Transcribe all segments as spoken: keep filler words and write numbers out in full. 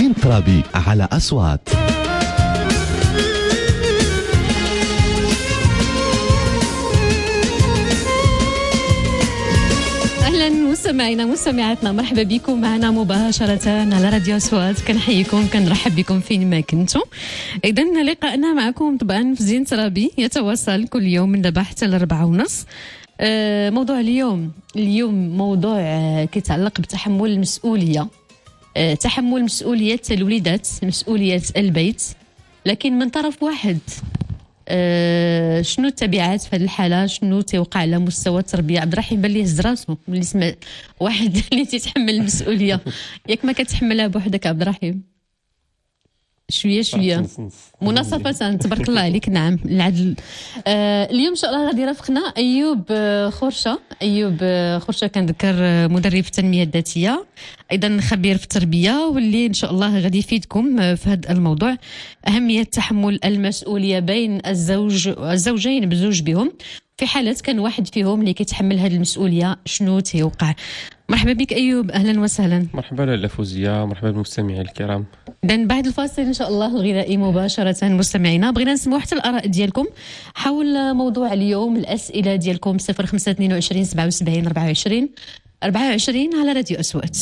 زين ترابي على أصوات. أهلا مستمعينا مستمعاتنا، مرحبا بكم معنا مباشرة على راديو أصوات. كنحييكم كنرحب بكم فين ما كنتم. إذن لقاءنا معكم طبعا في زين ترابي يتواصل كل يوم من دابا حتى الأربعة ونص. آه موضوع اليوم اليوم موضوع آه كيتعلق بتحمل المسؤولية، آه تحمل مسؤولية الوليدات، مسؤولية البيت، لكن من طرف واحد. أه شنو التبعات في هذه الحاله؟ شنو تيوقع على مستوى التربيه؟ عبد الرحيم بان ليه هز راسو ملي سمع واحد اللي تيتحمل المسؤوليه. ياك ما كتحملها بوحدك عبد الرحيم؟ شويه شويه مناصفه، تبارك الله عليك. نعم العدل. آه اليوم ان شاء الله غادي يرافقنا ايوب آه خرشه. ايوب آه خرشه كنذكر آه مدرب في التنميه الذاتيه، ايضا خبير في التربيه، واللي ان شاء الله غادي يفيدكم آه في هذا الموضوع، اهميه تحمل المسؤوليه بين الزوج الزوجين بزوج بهم. في حالة كان واحد فيهم اللي كيتحمل هذه المسؤوليه شنو تيوقع؟ مرحبا بك ايوب، اهلا وسهلا. مرحبا لاله فوزيه، مرحبا بالمستمعين الكرام. اذا بعد الفاصل ان شاء الله الغذائي مباشره مستمعينا، بغينا نسمعوا حتى الاراء ديالكم حول موضوع اليوم. الاسئله ديالكم صفر خمسة اثنين وعشرين سبعة وسبعين أربعة وعشرين أربعة وعشرين على راديو أصوات.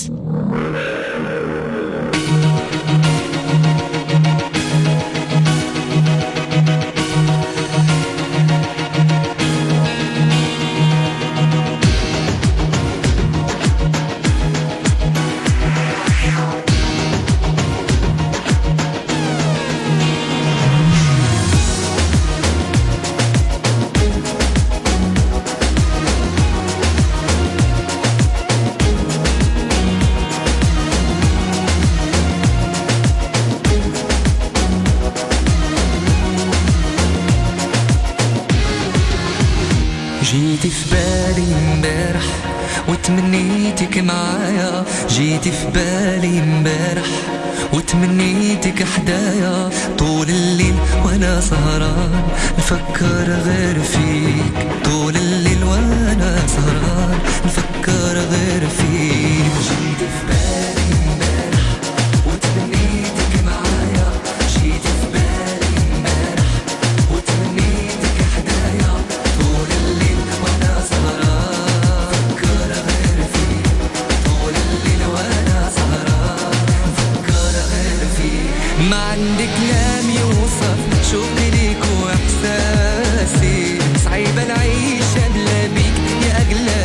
جيتي في بالي امبارح وتمنيتك معايا، جيتي في بالي امبارح وتمنيتك حدايا، طول الليل وانا سهران نفكر غير فيك، طول الليل وانا سهران نفكر غير فيك. جيتي في بالي امبارح وتمنيتك معايا، جيتي في بالي امبارح وتمنيتك حدايا، طول الليل وانا سهران نفكر غير فيك، طول الليل وانا سهران نفكر غير فيك. ما عندي كلام يوصف شوقي ليك واحساسي، صعيبه العيشه بلا بيك يا اغلى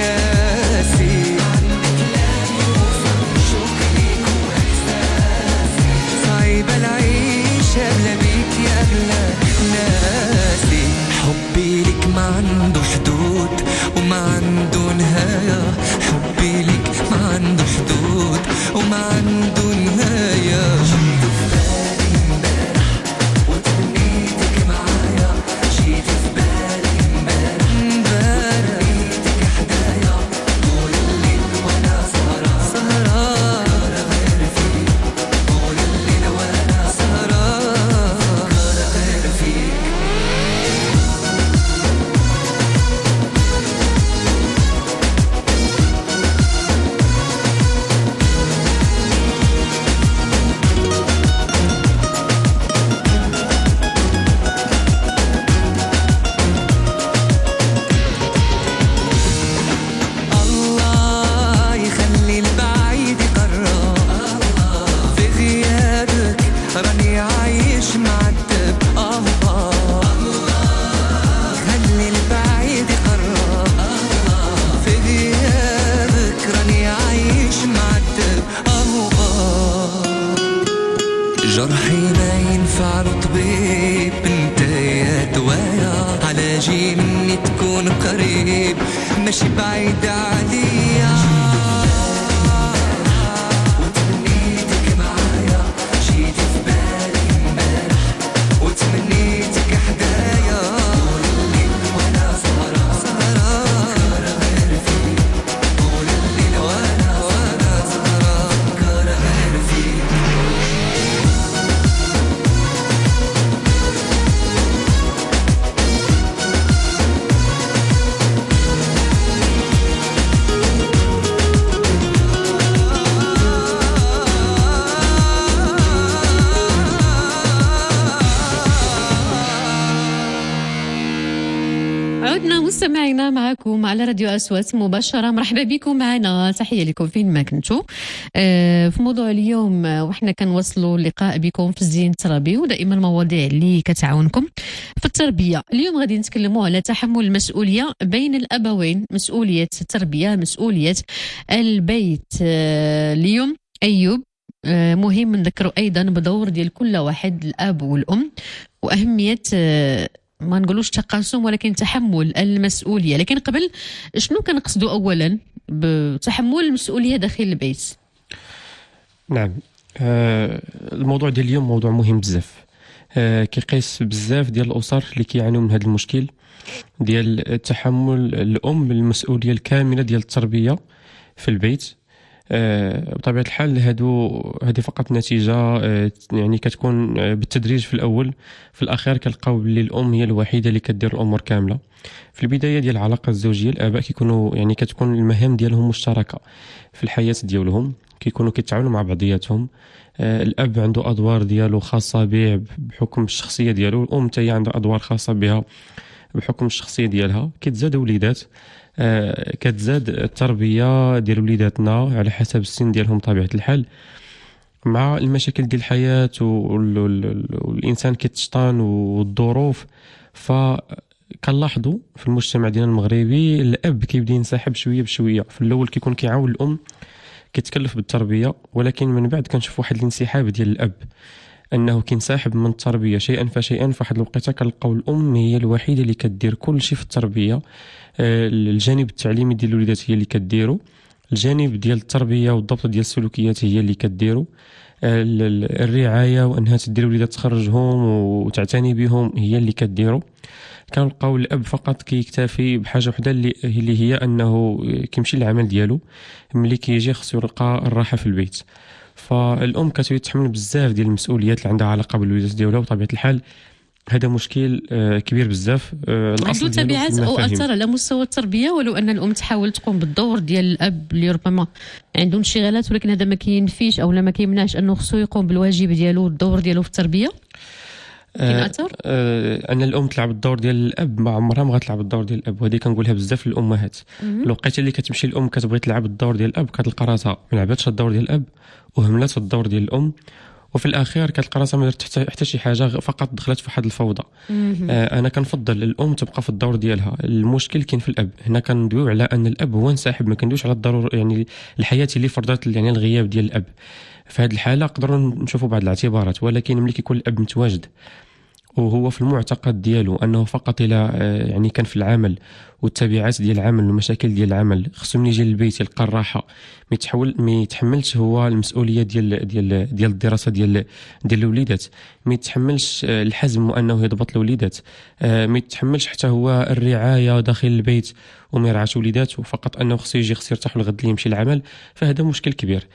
ناسي. ما عندي كلام يوصف شوقي ليك واحساسي، صعيبه العيشه بلا بيك يا اغلى ناسي. حبي لك ما عنده حدود وما عنده نهايه، حبي لك ما عنده حدود وما عنده نهايه. جيتي في بالي امبارح وتمنيتك معايا، جيتي في بالي امبارح وتمنيتك حدايا، طول الليل وانا سهران سهران غير فيك، طول الليل وانا سهران غير فيك. الله يخلي البعيد يقرب، في غيابك راني عايش معذب. الله يخلي البعيد يقرب، في غيابك راني عايش معذب. جرحي ما ينفع له طبيب، انت يا دوايا على جي مني تكون قريب ماشي بعيد عليا. وتمنيتك معايا، جيتي في بالي امبارح وتمنيتك حدايا، طول الليل وانا سهران سهران غير فيك، طول الليل وانا وانا سهران غير فيك. مستمعينا معكم على راديو أصوات مباشرة. مرحبا بكم معنا، تحية لكم فين ما كنتوا. آه في موضوع اليوم آه، وحنا كنوصلوا اللقاء بكم في الزين التربوي، ودائما المواضيع اللي كتعاونكم في التربية. اليوم غادي نتكلموا على تحمل المسؤولية بين الأبوين، مسؤولية التربية، مسؤولية البيت. آه اليوم أيوب، آه مهم نذكروا أيضا بدور ديال كل واحد، الأب والأم، وأهمية آه ما نقولوش تقاسم ولكن تحمل المسؤولية. لكن قبل، شنو كنقصدوا أولا بتحمل المسؤولية داخل البيت؟ نعم. آه الموضوع ديال اليوم موضوع مهم بزاف. آه كيقيس بزاف ديال الأسر اللي كيعانيو من هذا المشكل ديال تحمل الأم المسؤولية الكاملة ديال التربية في البيت. آه بطبيعة الحال هادو هذه فقط نتيجة آه يعني كتكون آه بالتدريج في الأول، في الأخير كنلقاو بلي الأم هي الوحيدة اللي كدير الأمور كاملة. في البداية ديال العلاقة الزوجية الآباء كيكونوا يعني كتكون المهام ديالهم مشتركة في الحياة ديالهم، كيكونوا كيتعاونوا مع بعضياتهم. آه الأب عنده أدوار ديالو خاصة به بحكم الشخصية ديالو، الأم حتى هي عندها أدوار خاصة بها بحكم الشخصية ديالها. كيتزادوا وليدات، آه كتزاد التربيه ديال وليداتنا على حسب السن ديالهم طبيعه الحال، مع المشاكل ديال الحياه والانسان كيتشطان والظروف. فكنلاحظوا في المجتمع ديالنا المغربي الاب كيبدا ينسحب شويه بشويه. في الاول كيكون كيعاون الام، كيتكلف بالتربيه، ولكن من بعد كنشوف واحد الانسحاب ديال الاب، انه كينسحب من التربيه شيئا فشيئا. فواحد الوقيته كنلقاو الام هي الوحيده اللي كدير كل شيء في التربيه. الجانب التعليمي ديال الوليدات هي اللي كديرو، الجانب ديال التربيه والضبط ديال السلوكيات هي اللي كديرو، الرعايه وانها تدير الوليدات تخرجهم وتعتني بهم هي اللي كديرو. كنلقاو الاب فقط كيكتفي بحاجه وحده اللي, اللي هي انه كيمشي للعمل ديالو، ملي كيجي خصو يلقى الراحه في البيت. فالام كتولي تحمل بزاف ديال المسؤوليات اللي عندها علاقه بالوليدات ديالها، وطبيعه الحال هذا مشكل كبير بزاف. عنده تبعات او اثر على مستوى التربيه، ولو ان الام تحاول تقوم بالدور ديال الاب اللي ربما عنده انشغالات، ولكن هذا ما كينفيش او لا ما كيمنعش انه خصو يقوم بالواجب ديالو والدور ديالو في التربيه. كاين اثر آه ان الام تلعب الدور ديال الاب، ما عمرها ما غتلعب الدور ديال الاب، وهذه كنقولها بزاف للامهات. الوقيته اللي كتمشي الام كتبغي تلعب الدور ديال الاب كتلقى راسها ما لعباتش الدور ديال الاب وهملات الدور ديال الام، وفي الاخير كتلقى راسها ما درت حتى شي حاجه، فقط دخلت في واحد الفوضى. آه انا كنفضل الام تبقى في الدور ديالها. المشكل كاين في الاب. هنا كندويو على ان الاب هو انسحب، ما كندويوش على الضرورة يعني الحياه اللي فرضت يعني الغياب ديال الاب. في هذه الحاله نقدروا نشوفوا بعض الاعتبارات، ولكن ملي كيكون الاب متواجد وهو في المعتقد ديالو انه فقط الى يعني كان في العمل والتبعات ديال العمل والمشاكل ديال العمل، خصو ملي يجي للبيت يلقى الراحه، ما يتحول ما يتحملش هو المسؤوليه ديال ديال ديال الدراسه ديال ديال الوليدات، ما يتحملش الحزم وانه يضبط الوليدات، ما يتحملش حتى هو الرعايه داخل البيت وما يرعاش وليداته، فقط انه خصو يجي خصو يرتاح الغد اللي يمشي للعمل. فهذا مشكل كبير.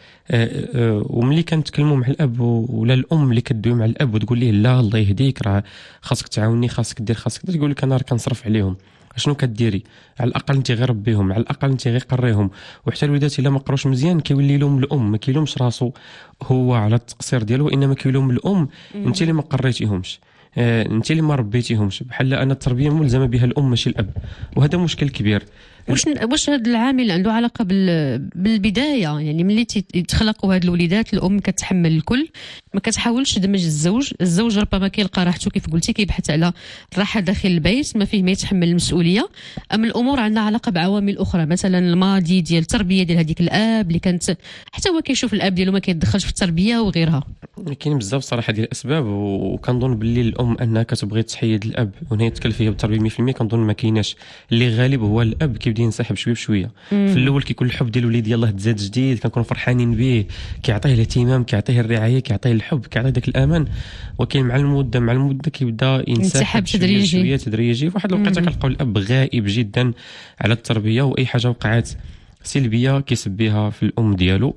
وملي كنتكلموا مع الاب ولا الام اللي كدوي مع الاب وتقول ليه لا الله يهديك راه خاصك تعاوني، خاصك دير خاصك تقول لك انا راه كنصرف عليهم، شنو كديري؟ على الاقل انت غير ربيهم، على الاقل انت غير قريهم. وحتى الوليدات الا ما قروش مزيان كيولي لهم الام، ما كيلومش راسو هو على التقصير ديالو، انما كيلوم الام انت اللي ما قريتيهمش، آه، انت اللي ما ربيتيهمش، بحال ان التربيه ملزمه بها الام ماشي الاب، وهذا مشكل كبير. واش واش هذا العامل عنده علاقه بال... بالبدايه؟ يعني ملي تخلقوا هاد الوليدات الام كتحمل الكل، ما كتحاولش تدمج الزوج، الزوج ربما كيلقى راحته كيف قلتي، كيبحث على الراحه داخل البيت، ما فيه ما يتحمل المسؤوليه. اما الامور عندها علاقه بعوامل اخرى، مثلا الماضي ديال التربيه ديال هذيك الاب اللي كانت حتى هو كيشوف الاب ديالو ما كيتدخلش في التربيه وغيرها. كاين بزاف صراحه ديال الاسباب، وكنظن باللي الام انها كتبغي تحيد الاب وهنا يتكلف فيها بالتربيه مية بالمية. كنظن ما كايناش، اللي غالب هو الاب كيبدا ينسحب شويه بشويه. مم. في الاول كيكون الحب ديال الوليد يلاه تزاد جديد، كنكونوا فرحانين به، كيعطيه الاهتمام، كيعطيه الرعايه، كيعطيه الحب، كيعطيه داك الامان. ولكن مع المده مع المده كيبدا ينسحب تدريجي شويه تدريجي. فواحد الوقيته كنلقاو الاب غائب جدا على التربيه، واي حاجه وقعت سلبيه كيسب بها في الام ديالو.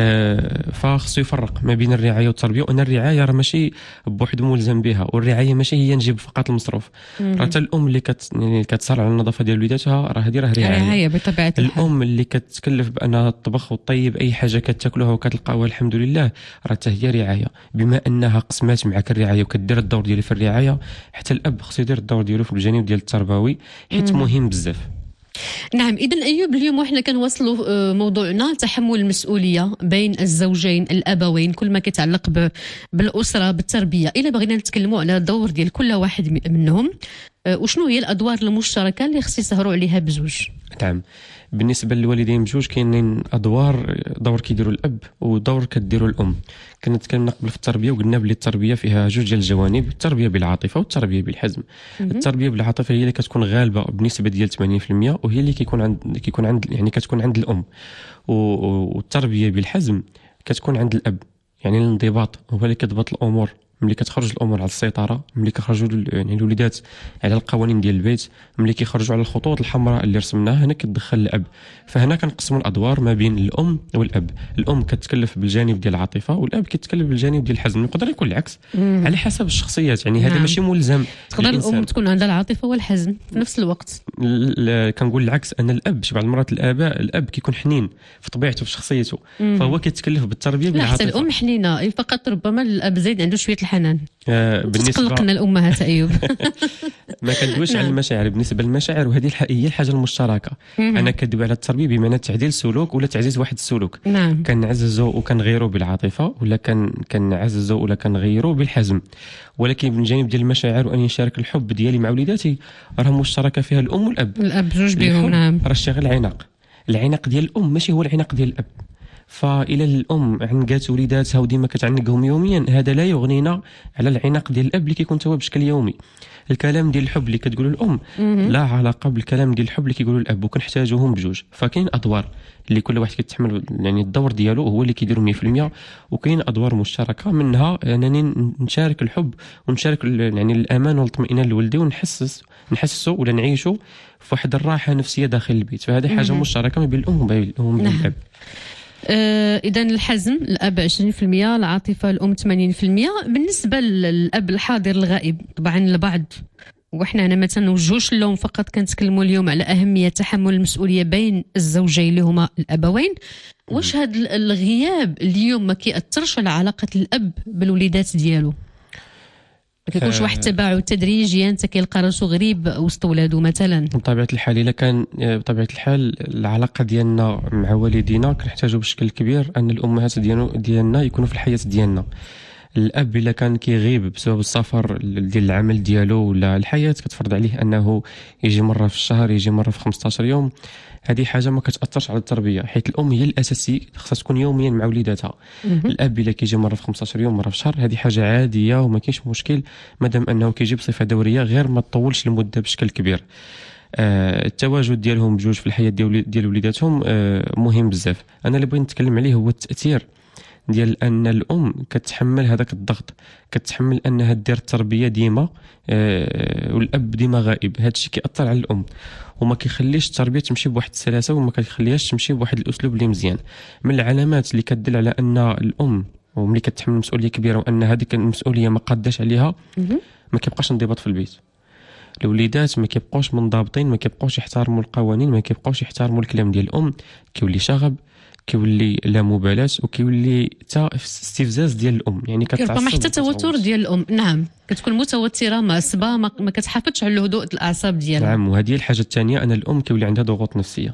آه فخصو يفرق ما بين الرعايه والتربيه، وان الرعايه راه ماشي بوحدو ملزم بها، والرعايه ماشي هي نجيب فقط المصروف. راه حتى الام اللي كت يعني كتصار على النظافه ديال وليداتها راه هذه راه رعايه. رعايه بطبيعه الحال. الام اللي كتكلف بانها تطبخ وتطيب اي حاجه كتاكلوها وكتلقاوها الحمد لله راه حتى هي رعايه. بما انها قسمات معك الرعايه وكدير الدور ديالها في الرعايه، حتى الاب خصو يدير الدور ديالو في الجانب ديال التربوي، حيت مهم بزاف. نعم. إذن أيوب، اليوم وحنا كنواصلوا موضوعنا تحمل المسؤولية بين الزوجين الأبوين، كل ما كيتعلق بالأسرة بالتربية. إلا بغينا نتكلموا على الدور ديال كل واحد منهم، وشنو هي الأدوار المشتركة اللي خص يسهروا عليها بزوج؟ نعم. بالنسبه للوالدين بجوج كاينين ادوار، دور كيديروا الاب ودور كديروا الام. كنا تكلمنا قبل في التربيه وقلنا بلي التربيه فيها جوج ديال الجوانب، التربيه بالعاطفه والتربيه بالحزم. التربيه بالعاطفه هي اللي كتكون غالبه بنسبه ديال ثمانين بالمئة، وهي اللي كيكون عند كيكون عند يعني كتكون عند الام. والتربيه بالحزم كتكون عند الاب، يعني الانضباط هو اللي كيضبط الامور. ملي كتخرج الامور على السيطره، ملي كيخرجوا يعني الوليدات على القوانين ديال البيت، ملي كيخرجوا على الخطوط الحمراء اللي رسمناها، هنا كيتدخل الاب. فهنا كنقسموا الادوار ما بين الام والاب. الام كتكلف بالجانب ديال العاطفه، والاب كيتكلف بالجانب ديال الحزم. يقدر يكون العكس على حسب الشخصيات، يعني هذا نعم. ماشي ملزم. تقدر الام تكون عندها العاطفه والحزم في نفس الوقت. كنقول العكس، ان الاب شي بعض المرات الاباء الاب كيكون حنين في طبيعته في شخصيته، فهو كيتكلف بالتربيه بالعاطفه. لا، حتى الام حنينه، فقط ربما الاب زايد عنده شويه الحنان. آه بالنسبه تقلقنا الامهات ايوب. ما كندويش على المشاعر. بالنسبه للمشاعر، وهذه هي الحاجه المشتركه. انا كندوي على التربيه بمعنى تعديل سلوك ولا تعزيز واحد السلوك. نعم. كنعززوا وكنغيروا بالعاطفه، ولا كن كنعززوا ولا كنغيروا بالحزم. ولكن من جانب ديال المشاعر وان يشارك الحب ديالي مع وليداتي، راه مشتركه فيها الام والاب. الاب جوج بهم. نعم. راه الشغل العناق العناق ديال الام ماشي هو العناق ديال الاب. فإلى الام عنقات وليداتها وديما كتعنقهم يوميا، هذا لا يغنينا على العناق ديال الاب اللي كيكون توا بشكل يومي. الكلام ديال الحب اللي كتقولوا الام لا علاقه بالكلام ديال الحب اللي كيقولوا الاب، وكنحتاجوهم بجوج. فكاين ادوار اللي كل واحد كيتحمل يعني الدور ديالو هو اللي كيديروا مية بالمية، وكاين ادوار مشتركه، منها انني نشارك الحب ونشارك يعني الامان والاطمئنان لولدي، ونحسس نحسسه ولا نعيشه في واحد الراحه نفسيه داخل البيت. فهذه حاجه مشتركه ما بين الام وبين الاب. آه إذا الحزم الأب عشرين بالمئة، العاطفة الأم ثمانين بالمئة. بالنسبة للأب الحاضر الغائب، طبعا البعض وإحنا أنا ما تنوجهوش اللوم، فقط كنتكلموا اليوم على أهمية تحمل المسؤولية بين الزوجين اللي هما الأبوين. واش هذا الغياب اليوم ما كيأثرش على علاقة الأب بالوليدات ديالو؟ ما كيكونش واحد تباعد تدريجيا انت كيلقى راسو غريب وسط ولادو مثلا؟ بطبيعه الحال الا كان بطبيعه الحال العلاقه ديالنا مع والدينا كنحتاجوا بشكل كبير ان الامهات ديالو ديالنا يكونوا في الحياه ديالنا. الاب الا كان كيغيب بسبب السفر ديال العمل ديالو ولا الحياه كتفرض عليه انه يجي مره في الشهر، يجي مره في خمسطاش يوم، هذه حاجه ما كتاثرش على التربيه، حيت الام هي الاساسي خصها تكون يوميا مع وليداتها. الاب الا كيجي مره في خمسطاش يوم مره في الشهر، هذه حاجه عاديه وما كاينش مشكل مادام انه كيجي بصفه دوريه، غير ما تطولش المده بشكل كبير. آه التواجد ديالهم بجوج في الحياه ديال ديال وليداتهم آه مهم بزاف. انا اللي بغيت نتكلم عليه هو التاثير ديال ان الام كتحمل هذاك الضغط، كتحمل انها دير التربيه ديما آه والاب ديما غائب. هذا الشيء كيأثر على الام وما كيخليش التربيه تمشي بواحد السلاسه وما كيخليهاش تمشي بواحد الاسلوب اللي مزيان. من العلامات اللي كتدل على ان الام وملي كتحمل مسؤوليه كبيره وان هذيك المسؤوليه ما قاداش عليها، ما كيبقاش انضباط في البيت. الوليدات ما كيبقوش منضبطين، ما كيبقوش يحترموا القوانين، ما كيبقوش يحترموا الكلام ديال الام، كيولي شغب، كيولي لا مبالاه، وكيولي حتى استفزاز ديال الام، يعني كتعصب حتى توتر ديال الام. نعم، كتكون متوتره معصبه، ما, ما كتحافظش على هدوء الاعصاب ديالها. نعم، وهذه الحاجه الثانيه ان الام كيولي عندها ضغوط نفسيه.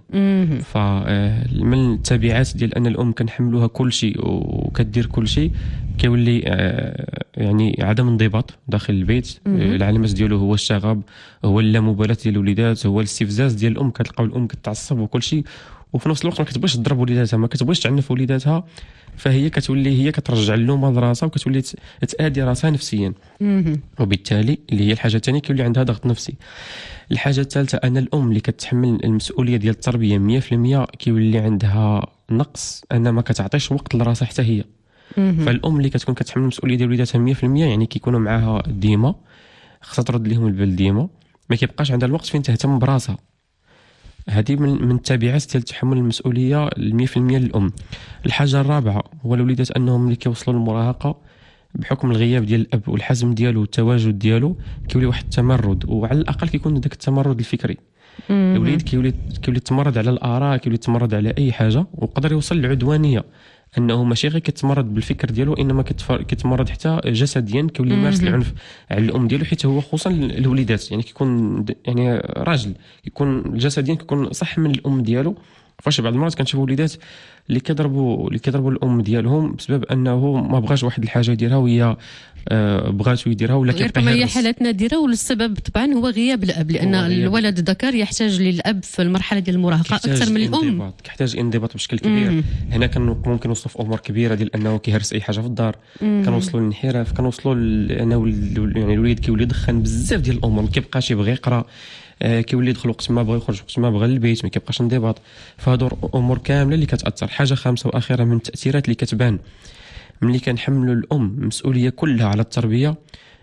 فمن التبعات ديال ان الام كنحملوها كل شيء وكدير كل شيء، كيولي يعني عدم انضباط داخل البيت. العلامات ديالو هو الشغب، هو اللامبالاه ديال الوليدات، هو الاستفزاز ديال الام. كتلقاو الام كتعصب وكل شيء، وفي نفس الوقت ما كتبغيش تضرب وليداتها، ما كتبغيش تعنف وليداتها، فهي كتولي هي كترجع اللومه لراسها وكتولي تادي راسها نفسيا. وبالتالي اللي هي الحاجه الثانيه كيولي عندها ضغط نفسي. الحاجه الثالثه ان الام اللي كتحمل المسؤوليه ديال التربيه مية بالمية كيولي عندها نقص ان ما كتعطيش وقت لراسها حتى هي. فالام اللي كتكون كتحمل المسؤوليه ديال وليداتها مية بالمية يعني كيكونوا معاها ديما، خصها ترد لهم البال ديما، ما كيبقاش عندها الوقت فين تهتم براسها. هذه من من التبعات ديال تحمل المسؤوليه مية بالمية للام. الحاجه الرابعه هو الوليدات انهم ملي كيوصلوا للمراهقه بحكم الغياب ديال الاب والحزم ديالو والتواجد ديالو كيولي واحد التمرد، وعلى الاقل كيكون داك التمرد الفكري. الوليد كيولي كيولي يتمرد على الاراء، كيولي يتمرد على اي حاجه، ويقدر يوصل للعدوانيه، انه ماشي غير كيتمرد بالفكر ديالو انما كيتمرد حتى جسديا، كيولي يمارس العنف على الام ديالو، حيت هو خصوصا الوليدات يعني كيكون يعني راجل كيكون جسديا كيكون صح من الام ديالو. فاش بعض المرات كنشوفوا وليدات اللي كيضربوا اللي كيضربوا الام ديالهم بسبب انه ما بغاش واحد الحاجه يديرها وهي آه بغاتو يديرها ولا كيبقى كيبقى هي حالات نادره، والسبب طبعا هو غياب الاب، لان الولد الذكر يحتاج للاب في المرحله ديال المراهقه اكثر من الام، كيحتاج انضباط بشكل كبير. مم. هنا كان ممكن نوصلوا في امور كبيره ديال انه كيهرس اي حاجه في الدار، كنوصلوا للانحراف، كنوصلوا انه يعني الوليد كيولي يدخن بزاف ديال الامور، ما كيبقاش يبغي يقرا، آه كيولي يدخل وقت ما بغى يخرج وقت ما بغى للبيت، ما كيبقاش انضباط. فهادو امور كامله اللي كتاثر. حاجه خامسه واخيره من التاثيرات اللي كتبان ملي كنحملوا الام المسؤوليه كلها على التربيه،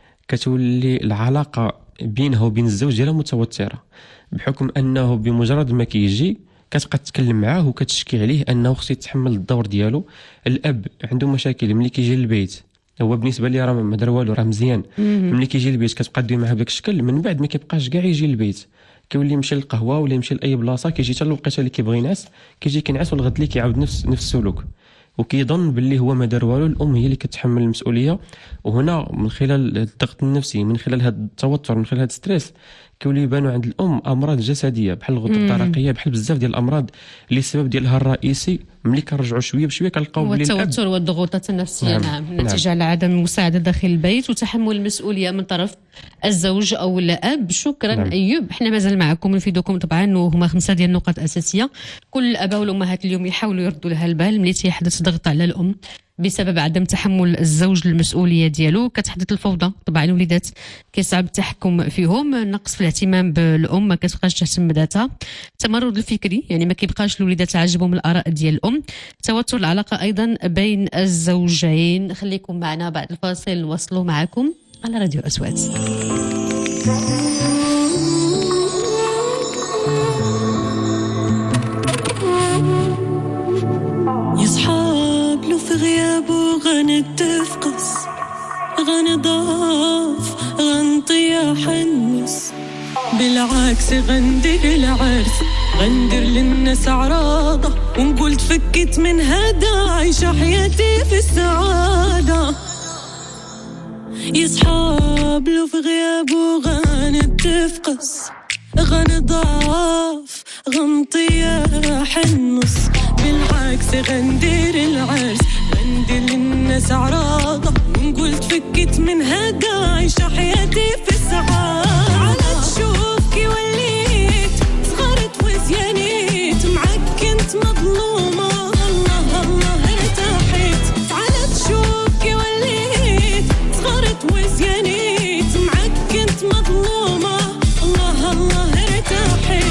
كتولي العلاقه بينها وبين الزوج ديالها متوتره، بحكم انه بمجرد ما كيجي كتبقى تتكلم معاه وكتشكي عليه انه خصو يتحمل الدور ديالو. الاب عنده مشاكل ملي كيجي للبيت، هو بالنسبه لي راه ما دار والو، راه مزيان. ملي كيجي للبيت كتبقى دير معاه بداك الشكل، من بعد ما كيبقاش كاع يجي للبيت، كيولي يمشي للقهوه ولا يمشي لاي بلاصه، كيجي حتى الوقيته اللي كيبغي ينعس كيجي كينعس، والغد اللي كيعاود نفس نفس السلوك، وكيظن باللي هو ما دار والو. الام هي اللي كتحمل المسؤوليه، وهنا من خلال الضغط النفسي، من خلال هذا التوتر، من خلال هذا الستريس، كيولي يبانوا عند الام امراض جسديه بحال الغده الدرقيه، بحال بزاف ديال الامراض اللي السبب ديالها الرئيسي ملي كنرجعوا شويه بشويه كنلقاو بلي التوتر والضغوطات النفسيه. نعم, نعم. نتيجه نعم. على عدم المساعده داخل البيت وتحمل المسؤوليه من طرف الزوج او الاب. شكرا نعم. ايوب، احنا مازال معكم نفيدكم طبعا، وهما خمسه ديال النقط اساسيه كل الاباء والامهات اليوم يحاولوا يردوا لها البال ملي تيحدث ضغط على الام بسبب عدم تحمل الزوج للمسؤوليه ديالو. كتحدث الفوضى طبعا، الوليدات كيصعب التحكم فيهم، نقص في الاهتمام بالام، ما كتبقاش تهتم بذاتها، التمرد الفكري يعني ما كيبقاش الوليدات عاجبهم الاراء ديال الام، توتر العلاقه ايضا بين الزوجين. خليكم معنا بعد الفاصل نواصلوا معكم على راديو أصوات. يصحاب له في غيابه غنتفقس، غنضاف غنطيح حنس، بالعكس غندير العرس، غندير للناس عراضة، ونقول تفكت من هذا عايشة حياتي في السعادة. يصحاب له في غيابه غنتفقس، غنضاف غنطيح النص، بالعكس غندير العرس، غندير للناس عراضة، ونقول تفكت من هذا عايشة حياتي في السعادة. على تشوف كي وليت صغرت وزيانيت، معك كنت مظلومة، الله الله ارتاحت. على تشوف كي وليت صغرت وزيانيت، معك كنت مظلومة، الله الله ارتاحت.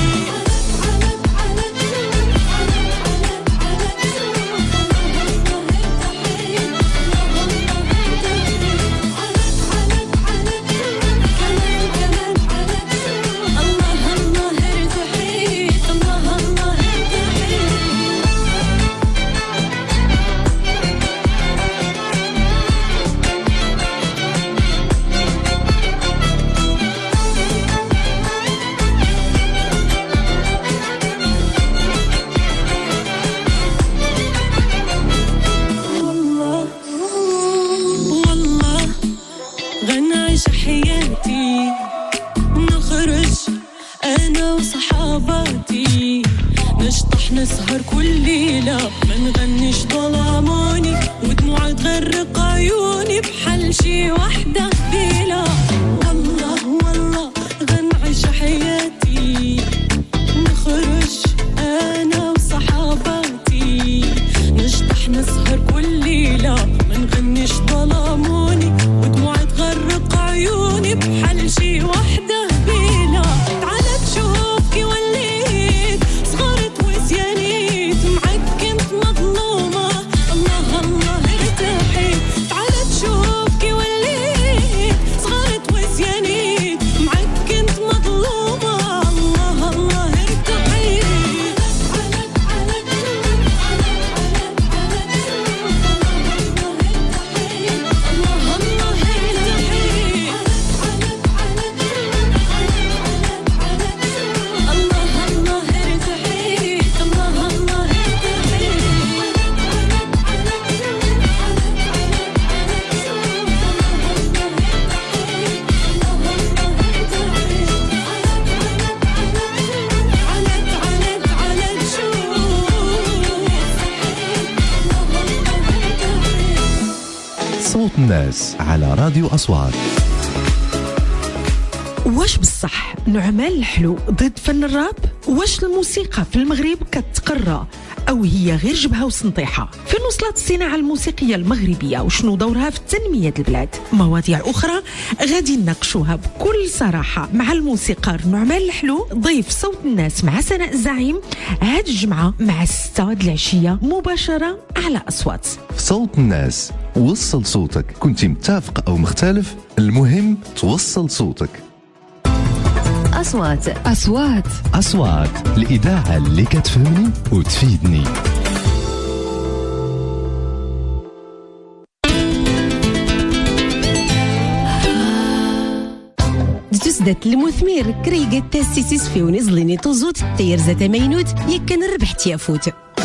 نسهر كل ليلة ما نغنيش ظلاموني، ودموع تغرق عيوني بحال شي وحدة بيلا. والله والله غنعيش حياتي، نخرج أنا وصحاباتي، نشطح نسهر كل ليلة ما نغنيش ظلاموني، ودموع تغرق عيوني بحال شي وحدة بيلا. تعال تشوف كي وليت صغرت وزيانيت، معك كنت مظلومة، الله الله ارتاحت. تعال صوت الناس على راديو أصوات. واش بصح نعمان الحلو ضد فن الراب؟ واش الموسيقى في المغرب كتقرى أو هي غير جبهة وسنطيحة؟ فين وصلت الصناعة الموسيقية المغربية وشنو دورها في تنمية البلاد؟ مواضيع أخرى غادي نناقشوها بكل صراحة مع الموسيقار نعمان الحلو ضيف صوت الناس مع سناء الزعيم هاد الجمعة مع الستة د العشية مباشرة على أصوات. صوت الناس، وصل صوتك، كنت متفق أو مختلف، المهم توصل صوتك. أصوات أصوات أصوات، الإذاعة اللي كتفهمني وتفيدني. تسدت المثمر كريقة تاسيسيس في ونزليني طوزوت تير زات مينوت يكن الربح تيافوت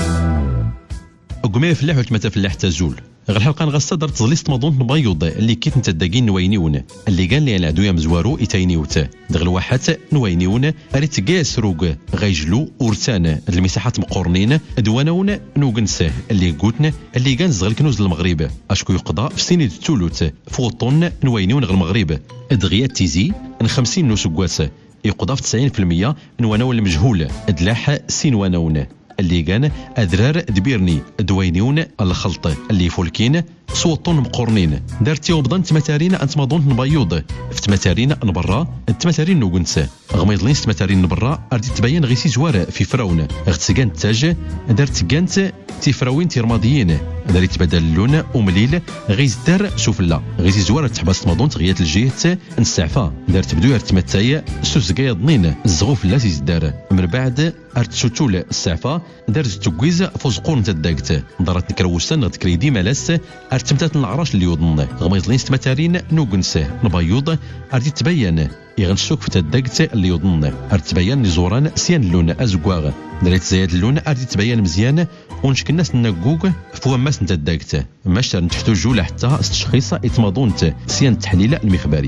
قمي فلاح وتمتا فلاح تزول غير الحلقه نغسى دار تزليست مضون نبيض اللي كيت نتداكين نوينيون اللي قال لي العدو يا مزوارو ايتاينيوت دغ واحد نوينيون اريت كاس روغ غيجلو ورتان المساحات مقورنين دوانون نوغنسه اللي قوتنا اللي كان زغل كنوز المغرب اشكو يقضى في سنه تولوت فوطون نوينيون غير المغرب دغيا تيزي ان خمسين نو سكواسه يقضى في تسعين بالمية نوانون المجهول ادلاح سينوانون اللي كان أذرار دبيرني دوينيون الخلط اللي فولكين صوتون مقورنين دارتي وبضان تمثارين أنت مضون نبيض في تمثارين نبرا التمثارين نوغنسا غميضلين تمثارين نبرا أردي تبين غيسي زوار في فراون اغتسقان تاج دارت كانت تفراوين تيرماضيين دارت بدل اللون ومليل غيز دار سفلا غيسي زوار تحبس مضون تغيات الجهة نستعفى دارت بدو ارتمتاي سوسقايا ضنين الزغوف لا تيزدار من بعد ارتسوتول السعفة دارت تقويز فوزقون تداكت دارت نكروستان تكريدي مالاس ارتمتات العراش اللي يوضن غميضلين ستمتارين نوغنسه نبيض ارتي تبين يغنسوك في تداكت اللي يوضن ارتي تبين نزوران سيان اللون ازقواغ دارت زياد اللون ارتي تبين مزيان ونشك الناس نقوق فوا ماس نتداكت ماشتر نتحتو جولة حتى استشخيصة اتماضونت سيان التحليل المخبري.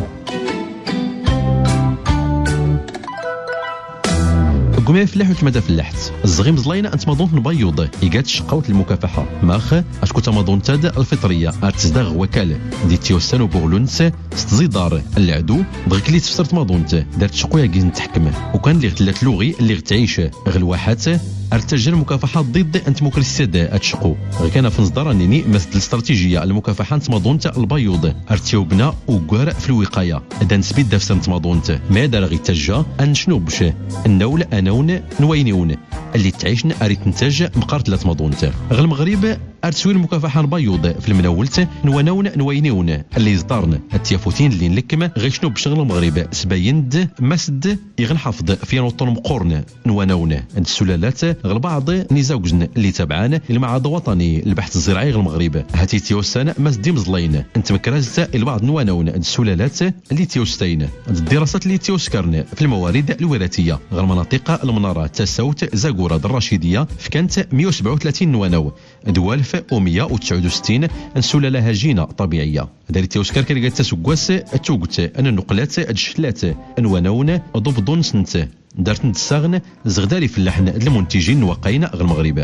قمي فلاح وتمدا فلاحت الزغيم زلاينا انت ماضون نبيض يقات شقاوت المكافحه ماخ اشكو تماضون تاد الفطريه ارتزدغ وكاله دي تيوسان وبغلونس ستزيدار العدو دغك لي تفسرت ماضونت دارت شقويا كي نتحكم وكان اللي غتلات لوغي اللي غتعيش غلواحات ارتجل مكافحه ضد انت مكرسد اتشقو غير كان في نصدر انني مثل الاستراتيجيه المكافحه انت ماضونت البيوض ارتيوبنا وكار في الوقايه اذا نسبيد دافسر انت ماضونت ما دار غي تجا ان شنو بش النول انون نوينيون اللي تعيشنا اريت نتاج مقارت لا تماضونت غير المغرب ارتسوير مكافحه البيوض في المناولت نوانون نوينيون اللي يزدارن التيافوتين اللي نلكم غير شنو بشغل المغرب سبايند مسد يغنحفظ في نوطن مقورن نوانون السلالات غير بعض نزاوجن اللي تبعان المعهد الوطني البحث الزراعي غير المغرب هاتي تيوسان مسدي مزلين انت مكرازت البعض نوانون السلالات اللي تيوستين الدراسات اللي تيوسكرن في الموارد الوراثيه غير مناطق المناره تساوت زاكوره الرشيديه في كانت مئة وسبعة وثلاثين نوانو دوالف ومئة وتسعة وستين سلاله هجينه طبيعيه دارت تيوسكر كريغات تسكواس توغت ان النقلات الشلات انوانون ضبضون سنت دارت نتساغن زغداري في اللحن المنتجين وقاين غير المغرب.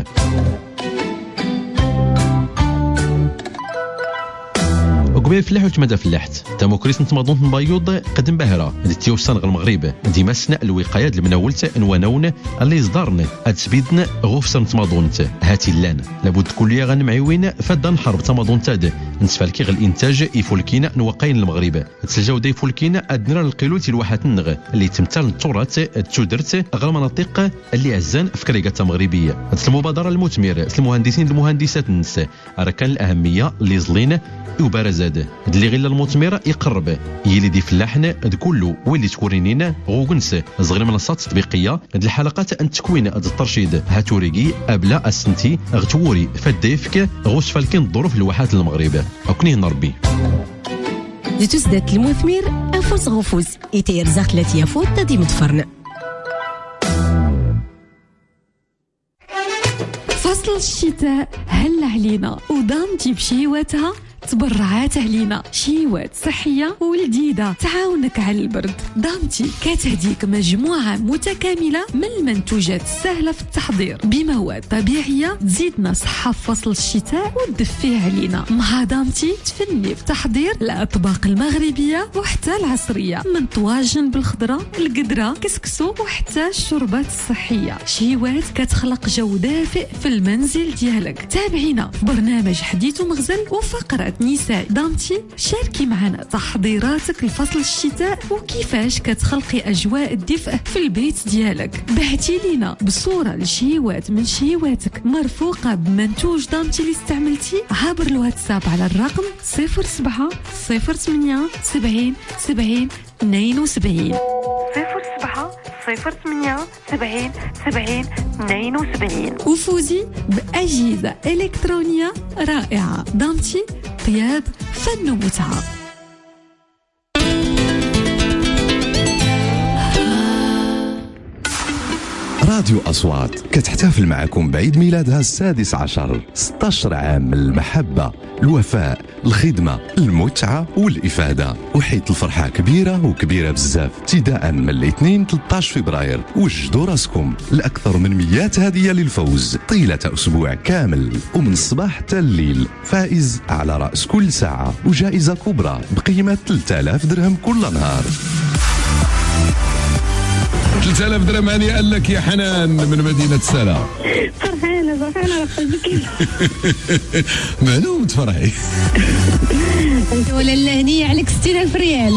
قبيل فلاح وتمدا فلاحت تموكريس نتماضون نبيض قدم بهرة تيوسان غير المغرب ديما سنا الوقايه المناولت انوانون اللي يصدرن اتسبيدن غوفسر نتماضونت هاتي اللان لابد كليا غنمعيوين فدان حرب تماضون تاد نسفالكي غير الانتاج يفولكينا نوقاين المغرب تسلجاو دي فولكينا ادنرا القيلوت الواحات النغ اللي تمثال التراث تودرت غير مناطق اللي عزان في كريغه المغربيه المبادره المثمره المهندسين المهندسات النس راه كان الاهميه اللي زلين وبارزاد اللي غير المثمر يقرب يلي دي فلاحنا كله واللي تكورينينا غوغنس صغير منصات تطبيقيه الحلقات ان تكوين الترشيد هاتوريكي ابلا السنتي غتوري فديفك غوش فالكين الظروف الواحات المغرب اكنيه نربي دي تسدات المثمر افوس غفوز يتير زاخلات يافوت تدي متفرن فصل الشتاء هل علينا ودام تجيب شيواتها تبرعات علينا، شيوات صحية ولذيذة تعاونك على البرد. دامتي كتهديك مجموعة متكاملة من المنتوجات السهلة في التحضير بمواد طبيعية تزيدنا صحة في فصل الشتاء وتدفيه علينا. مع دامتي تفني في تحضير الأطباق المغربية وحتى العصرية، من طواجن بالخضرة، القدرة، كسكسو وحتى الشربات الصحية. شيوات كتخلق جو دافئ في المنزل ديالك. تابعينا في برنامج حديث ومغزل وفقرة نساء دامتي، شاركي معنا تحضيراتك لفصل الشتاء وكيفاش كتخلقي أجواء الدفء في البيت ديالك. بعتي لينا بصورة لشيوات من شيواتك مرفوقة بمنتوج دامتي اللي استعملتي عبر الواتساب على الرقم صفر سبعة صفر ثمانية سبعين سبعين اثنين وسبعين صفر سبعة صفر ثمانية سبعين سبعين اثنين وسبعين، وفوزي بأجهزة إلكترونية رائعة. دامتي، طياب، فن ومتعة. راديو أصوات كتحتفل معكم بعيد ميلادها السادس عشر. ستة عشر عام من المحبة، الوفاء، الخدمة، المتعة والإفادة. وحيت الفرحة كبيرة وكبيرة بزاف. ابتداء من الاثنين ثلاثة عشر فبراير وجدوا راسكم لأكثر من مئات هدية للفوز طيلة أسبوع كامل، ومن الصباح حتى الليل. فائز على رأس كل ساعة وجائزة كبرى بقيمة ثلاثة آلاف درهم كل نهار. ثلاثة آلاف درهم هنيئا لك يا حنان من مدينة سلا. فرحانة فرحانة رقبك. معلوم تفرحي. ولا هنية عليك ستين ألف ريال.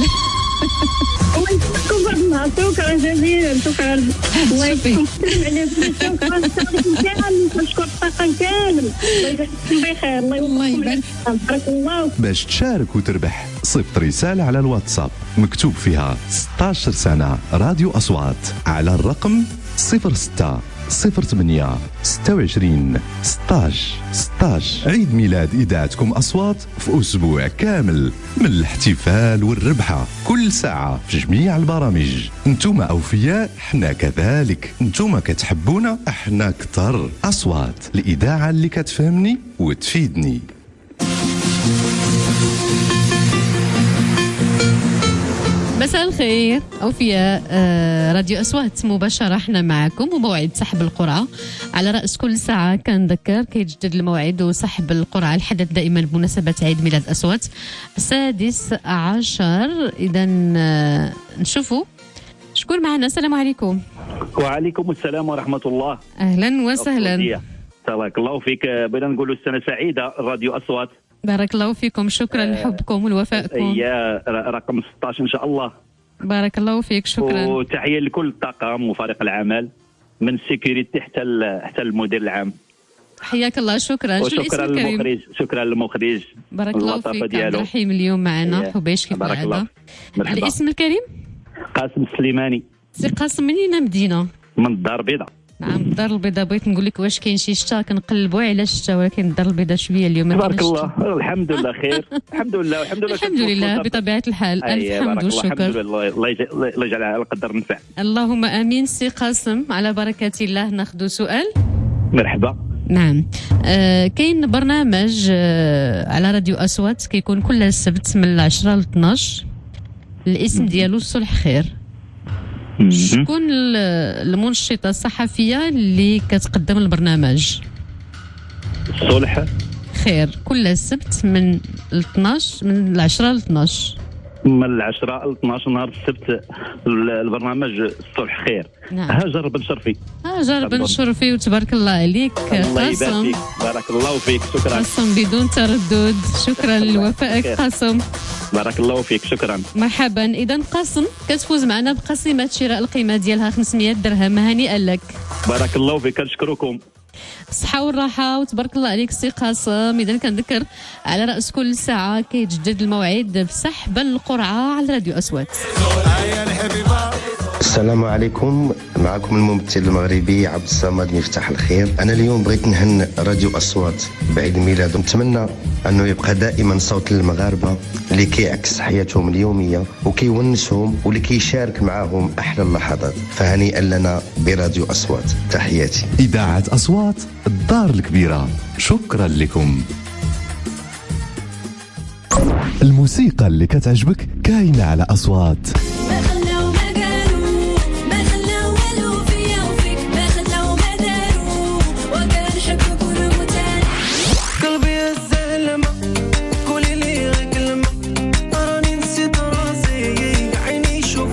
شكرا جزيلا، شكرا. الله يسلمك عليك، شكرا. نشكر الطاقم كامل. الله يجزيكم بخير. الله يبارك. بارك الله. باش تشارك وتربح صيفط رسالة على الواتساب مكتوب فيها ستة عشر سنة راديو أصوات على الرقم صفر ستة صفر ثمانية ستة وعشرين ستة عشر ستة عشر. عيد ميلاد إذاعتكم أصوات في أسبوع كامل من الاحتفال والربحة كل ساعة في جميع البرامج. انتم أوفياء، احنا كذلك. انتم كتحبونا، احنا كتر. أصوات، الإذاعة اللي كتفهمني وتفيدني. مساء الخير أوفياء. آه راديو أصوات مباشرة احنا معكم، وموعد سحب القرعة على رأس كل ساعة. كنذكر كيتجدد الموعد وسحب القرعة الحدث دائما بمناسبة عيد ميلاد أصوات السادس عشر. إذا آه نشوفوا شكون معنا. السلام عليكم. وعليكم السلام ورحمة الله. أهلا وسهلا. بارك الله فيك. بغينا نقولوا السنة سعيدة راديو أصوات. بارك الله فيكم، شكرا لحبكم ولوفائكم. هي رقم ستة عشر إن شاء الله. بارك الله فيك، شكرا. وتحية لكل الطاقم وفريق العمل من السيكوريتي حتى حتى المدير العام. حياك الله، شكرا. وشكرا للمخرج، شكرا للمخرج. بارك الله فيك عبد الرحيم اليوم معنا. حبيش كيف بارك الله. الاسم الكريم قاسم السليماني. سي قاسم، منين مدينة؟ من الدار البيضاء. نعم، الدار البيضاء. بغيت نقول لك واش كاين شي شتا، كنقلبوا على الشتا، ولكن الدار البيضاء شويه اليوم. تبارك الله، الحمد لله خير. الحمد لله والحمد لله الحمد لله بطبيعه الحال. الف حمد وشكر. الحمد لله. الله يجعل على القدر نفع. اللهم امين. سي قاسم، على بركه الله ناخذ سؤال. مرحبا. نعم. آه كاين برنامج آه على راديو أصوات كيكون كل السبت من العشرة ل اثناش. الاسم ديالو الصلح خير. شكون المنشطة الصحفية اللي كتقدم البرنامج؟ الصلح خير كل السبت من اثناش، من العشرة ل اثناش. من العشرة ل اثناش نهار السبت البرنامج الصلح خير. نعم. هاجر بن شرفي. هاجر بن شرفي، وتبارك الله عليك. الله يبارك. بارك الله فيك. شكرا. قاسم بدون تردد. شكرا لوفائك قاسم. بارك الله فيك. شكرا. مرحبا. إذا قاسم كتفوز معنا بقسيمة شراء القيمة ديالها خمسمائة درهم. هنيئا لك. بارك الله فيك. كنشكركم. الصحة والراحة وتبارك الله عليك سي قاسم. إذا كنذكر على رأس كل ساعة كيتجدد الموعد بسحب القرعة على راديو أصوات. السلام عليكم، معكم الممثل المغربي عبد الصمد مفتاح الخير. أنا اليوم بغيت نهنئ راديو أصوات بعيد ميلاده، نتمنى أنه يبقى دائما صوت للمغاربة اللي كيعكس حياتهم اليومية وكيونسهم واللي كيشارك معهم أحلى اللحظات. فهنيئا لنا براديو أصوات. تحياتي. إذاعة أصوات الدار الكبيرة. شكرا لكم. الموسيقى اللي كتعجبك كاينه على اصوات. ما خلاو ما قالوا ما خلاو والو فيا وفيك ما خلاو ما داروا وكنحبك ونموتان قلبي الزلمة قولي لي غير كلمة راني نسيت راسي عيني شوف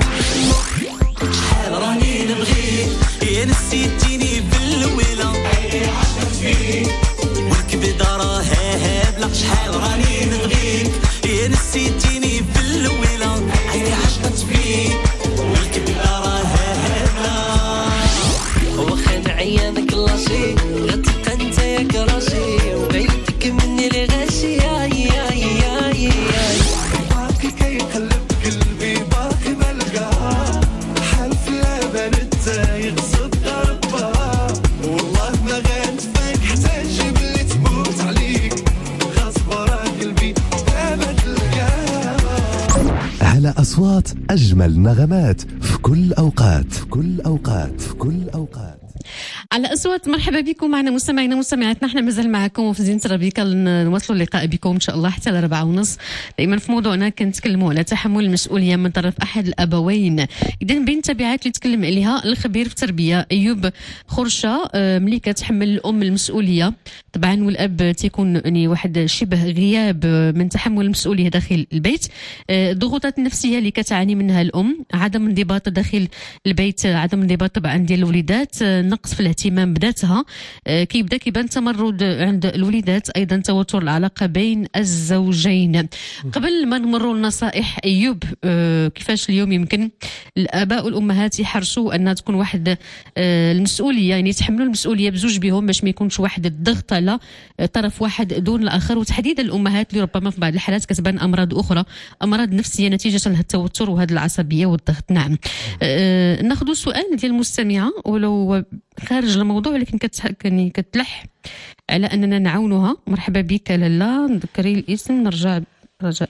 شحال راني نبغيك يا نسيتيني بالويلة عيني عشقت فيك والكبدة راه هابلة شحال راني نبغيك يا نسيتيني بالويلة عيني عشقت فيك والكبدة راه هابلة واخا نعيا داك لاشي غتبقى انت يا كراشي وبيتك مني اللي غاشي يا يا يا يا باقي كيقلب قلبي باقي ملقاه حلف لا بنت يقصد غربة والله ما غنتفاك حتى نجيب اللي تموت عليك غصب راه قلبي ما تلقاه. على أصوات أجمل نغمات في كل أوقات في كل أوقات في كل أوقات. على أصوات. مرحبا بكم معنا مستمعينا ومستمعاتنا، احنا مازال معكم في زينة ربيكا، نواصلوا اللقاء بكم ان شاء الله حتى الأربعة ونص. دائما في موضوعنا كنتكلموا على تحمل المسؤولية من طرف أحد الأبوين. إذا بين التبعات اللي تكلم عليها الخبير في التربية أيوب خرشة، ملي كتحمل الأم المسؤولية طبعا والأب تيكون يعني واحد شبه غياب من تحمل المسؤولية داخل البيت، الضغوطات النفسية اللي كتعاني منها الأم، عدم انضباط داخل البيت، عدم انضباط طبعا ديال الوليدات، نقص في الاهتمام بذاتها، كيبدا كيبان تمرد عند الوليدات، ايضا توتر العلاقه بين الزوجين. قبل ما نمروا لنصائح ايوب كيفاش اليوم يمكن الاباء والامهات يحرصوا انها تكون واحد المسؤوليه، يعني يتحملوا المسؤوليه بزوج بهم باش ما يكونش واحد الضغط على طرف واحد دون الاخر، وتحديدا الامهات اللي ربما في بعض الحالات كتبان امراض اخرى، امراض نفسيه نتيجه لهذا التوتر وهذه العصبيه والضغط. نعم. أه ناخذ سؤال ديال المستمعه ولو خارج الموضوع ولكن كتعني كتلح على اننا نعاونها. مرحبا بك لالا، نذكري الاسم نرجع رجاء.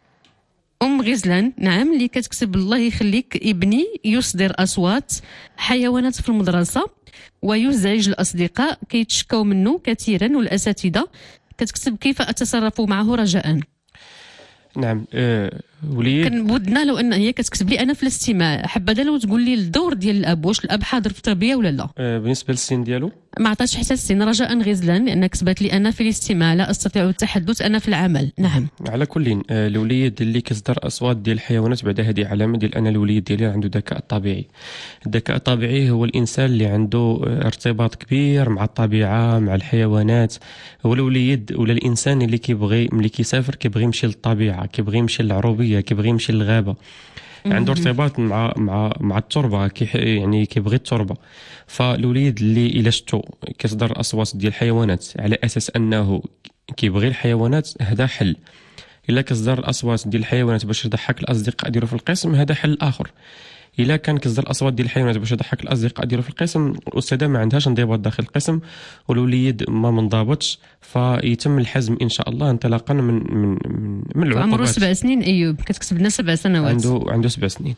ام غزلان، نعم، اللي كتكتب الله يخليك ابني يصدر اصوات حيوانات في المدرسه ويزعج الاصدقاء كيتشكوا منه كثيرا والاساتذه، كتكتب كيف اتصرف معه رجاء. نعم. أه وليد كنودنا لو ان هي كتكتب لي انا في الاستماع، حابه لو تقول لي الدور ديال الاب، واش الاب حاضر في التربيه ولا لا؟ أه بالنسبه للسن ديالو ما عطاتش حتى السن رجاء غزلان، لان كتبت لي انا في الاستماع لا استطيع التحدث انا في العمل. نعم. على كل أه الوليد اللي كيصدر اصوات ديال الحيوانات بعد هذه علامه ديال ان الوليد ديالي عنده ذكاء طبيعي. الذكاء الطبيعي هو الانسان اللي عنده ارتباط كبير مع الطبيعه مع الحيوانات، هو الوليد ولا الانسان اللي كيبغي ملي كيسافر كيبغي يمشي للطبيعه، كيبغي يمشي للعروبيه، كيبغي يمشي للغابه، عنده ارتباط مع مع مع التربه، كي يعني كيبغي التربه. فالوليد اللي الا شتو كيصدر اصوات ديال الحيوانات على اساس انه كيبغي الحيوانات، هذا حل. الا كيصدر الاصوات ديال الحيوانات باش يضحك الاصدقاء ديالو في القسم، هذا حل اخر. الا كان كيصدر الاصوات ديال الحيوانات باش يضحك الاصدقاء ديالو في القسم، الاستاذه ما عندهاش انضباط داخل القسم والوليد ما منضبطش، فيتم الحزم ان شاء الله انطلاقا من من من, من العقوبات. عمره سبع سنين ايوب، كتكتب لنا سبع سنوات، عنده عنده سبع سنين.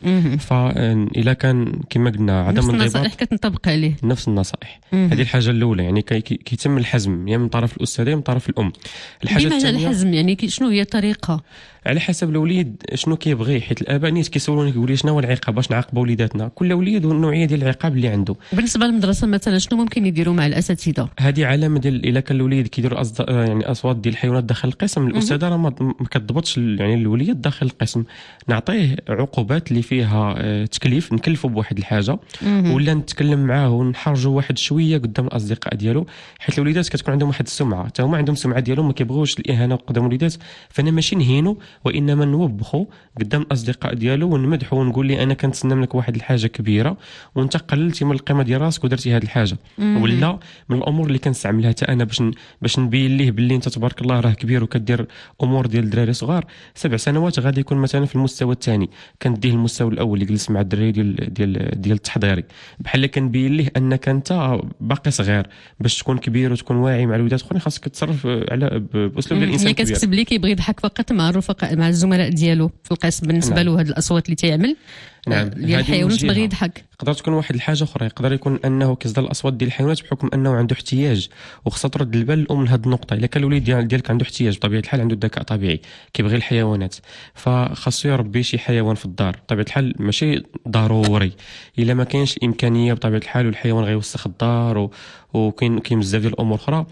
فاذا كان كما قلنا عدم انضباط، نفس النصائح كتنطبق عليه، نفس النصائح. هذه الحاجه الاولى، يعني كيتم الحزم يا من طرف الاستاذه يا من طرف الام. الحاجه الثانيه الحزم، يعني شنو هي الطريقه؟ على حسب الوليد شنو كيبغي، حيت الاباء نيت كيسولوني كيقول لي شنو هو العقاب باش نعاقبوا وليداتنا، كل وليد والنوعيه ديال العقاب اللي عنده. بالنسبه للمدرسه مثلا شنو ممكن يديروا مع الاساتذه؟ هذه علامه ديال الا كان الوليد كيدير أصد... يعني اصوات ديال الحيوانات داخل القسم، الاستاذه راه ما كتضبطش يعني الوليد داخل القسم، نعطيه عقوبات اللي فيها تكليف، نكلفوا بواحد الحاجه ولا نتكلم معاه ونحرجوا واحد شويه قدام الاصدقاء ديالو، حيت الوليدات كتكون عندهم واحد السمعه، حتى هما عندهم سمعه ديالهم، ما كيبغوش الاهانه قدام الوليدات. فانا ماشي نهينو وانما نوبخو قدام الاصدقاء ديالو ونمدحو ونقول لي انا كنتسنى منك واحد الحاجه كبيره وانت قللتي من القيمه ديال راسك ودرتي هذه الحاجه. ولا من الامور اللي كنستعملها حتى انا باش باش نبين ليه باللي انت تبارك الله راه كبير وكدير امور ديال الدراري صغار، سبع سنوات غادي يكون مثلا في المستوى الثاني، كنديه المستوى الاول اللي جلس مع الدراري ديال ديال ديال التحضيري، بحال كنبين ليه انك انت باقي صغير، باش تكون كبير وتكون واعي مع الوليدات اخرين خاصك تتصرف على باسلوب ديال الانسان الكبير. كتكتب لي كيبغي يضحك فقط مع الرفقاء مع الزملاء ديالو في القسم بالنسبه له هذه الاصوات اللي تيعمل نعم ديال هذه الحيوانات من جهة. باغي يضحك. يقدر تكون واحد الحاجه اخرى، يقدر يكون انه كيصدر الاصوات ديال الحيوانات بحكم انه عنده احتياج وخصها ترد البال الام لهذه النقطه. الا كان الوليد ديال ديالك عنده احتياج بطبيعه الحال، عنده ذكاء طبيعي كيبغي الحيوانات، فخاصو يربي شي حيوان في الدار بطبيعه الحال، ماشي ضروري الا ما كاينش الامكانيه بطبيعه الحال والحيوان غيوسخ الدار و... وكاين كاين بزاف ديال الامور اخرى.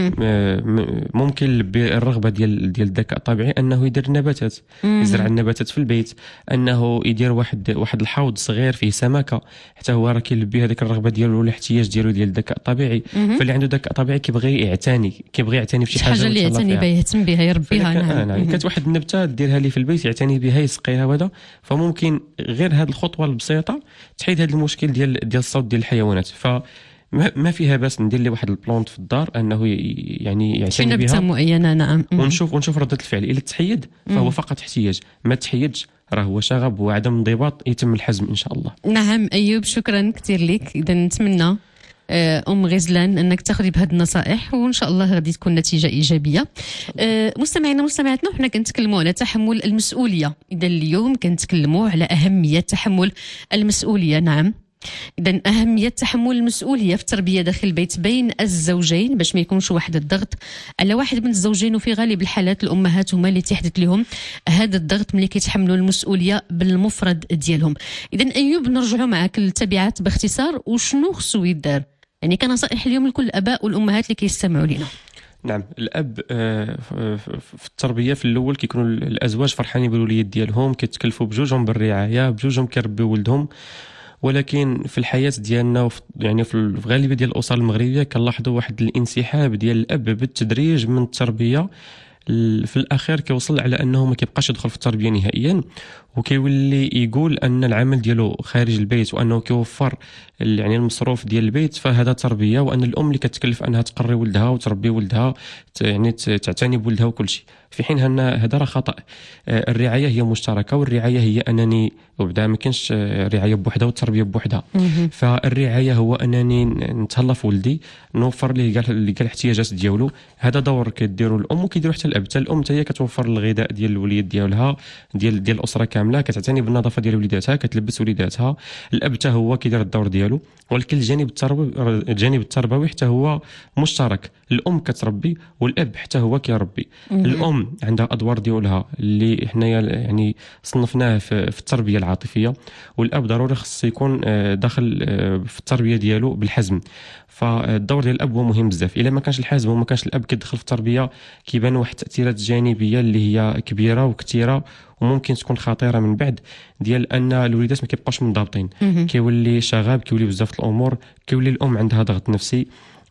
ممكن يلبي الرغبه ديال ديال الذكاء الطبيعي انه يدير النباتات، يزرع النباتات في البيت، انه يدير واحد واحد الحوض صغير فيه سمكه، حتى هو راه كيلبي هذيك الرغبه ديالو والاحتياج ديالو ديال الذكاء الطبيعي. فاللي عنده ذكاء طبيعي كيبغي يعتني كيبغي يعتني بشي حاجه اللي يعتني بها يهتم بها يربيها. نعم نعم كانت واحد النبته ديرها لي في البيت يعتني بها يسقيها وهذا، فممكن غير هذه الخطوه البسيطه تحيد هذا المشكل ديال ديال الصوت ديال الحيوانات. ف ما فيها باس ندير لي واحد البلونت في الدار انه يعني يعتني بها نبته معينه. نعم ونشوف ونشوف رده الفعل. الا تحيد فهو فقط احتياج، ما تحيدش راه هو شغب وعدم انضباط، يتم الحزم ان شاء الله. نعم ايوب شكرا كثير لك. اذا نتمنى ام غزلان انك تاخذي بهذه النصائح وان شاء الله غادي تكون نتيجه ايجابيه. مستمعينا مستمعاتنا وحنا كنتكلموا على تحمل المسؤوليه، اذا اليوم كنتكلموا على اهميه تحمل المسؤوليه. نعم إذا أهمية تحمل المسؤولية في التربية داخل البيت بين الزوجين باش ما يكونش واحد الضغط على واحد من الزوجين، وفي غالب الحالات الأمهات هما اللي تيحدث لهم هذا الضغط ملي كيتحملوا المسؤولية بالمفرد ديالهم. إذا أيوب نرجعوا معك للتبعات باختصار وشنو خصو يدار، يعني كنصائح اليوم لكل الآباء والأمهات اللي كيستمعوا لنا. نعم الاب في التربيه في الاول كيكونوا الازواج فرحانين بالوليد ديالهم، كيتكلفوا بجوجهم بالرعايه، بجوجهم كيربيو ولدهم. ولكن في الحياه ديالنا يعني في الغالبيه ديال الاسر المغربيه كنلاحظوا واحد الانسحاب ديال الاب بالتدريج من التربيه. في الاخير كيوصل على انه ما كيبقاش يدخل في التربيه نهائيا، وكيولي يقول ان العمل ديالو خارج البيت وانه كيوفر يعني المصروف ديال البيت فهذا تربيه، وان الام اللي كتكلف انها تقري ولدها وتربي ولدها يعني تعتني بولدها وكل شيء، في حين ان هذا راه خطا. الرعايه هي مشتركه، والرعايه هي انني وبدا ما كاينش رعايه بوحدها والتربيه بوحدها. فالرعايه هو انني نتهلا في ولدي، نوفر ليه كاع كاع الاحتياجات ديالو. هذا دور كديروا الام وكيديروا حتى الاب. حتى الام حتى هي كتوفر الغذاء ديال الوليد ديالها، ديال ديال الاسره كامله، كتعتني بالنظافه ديال وليداتها، كتلبس وليداتها. الاب حتى هو كيدير الدور ديالو، ولكن الجانب التربوي الجانب التربوي حتى هو مشترك. الام كتربي والاب حتى هو كيربي. الام عندها ادوار ديالها اللي حنايا يعني صنفناه في, في التربيه العاطفيه، والاب ضروري خص يكون داخل في التربيه ديالو بالحزم. فالدور ديال الاب هو مهم بزاف. الا ما كانش الحزم وما كانش الاب كيدخل في التربيه كيبان واحد التاثيرات جانبيه اللي هي كبيره وكثيره وممكن تكون خطيره من بعد، ديال ان الوليدات ما كيبقاوش منضبطين، كيولي شغاب، كيولي بزاف الامور، كيولي الام عندها ضغط نفسي.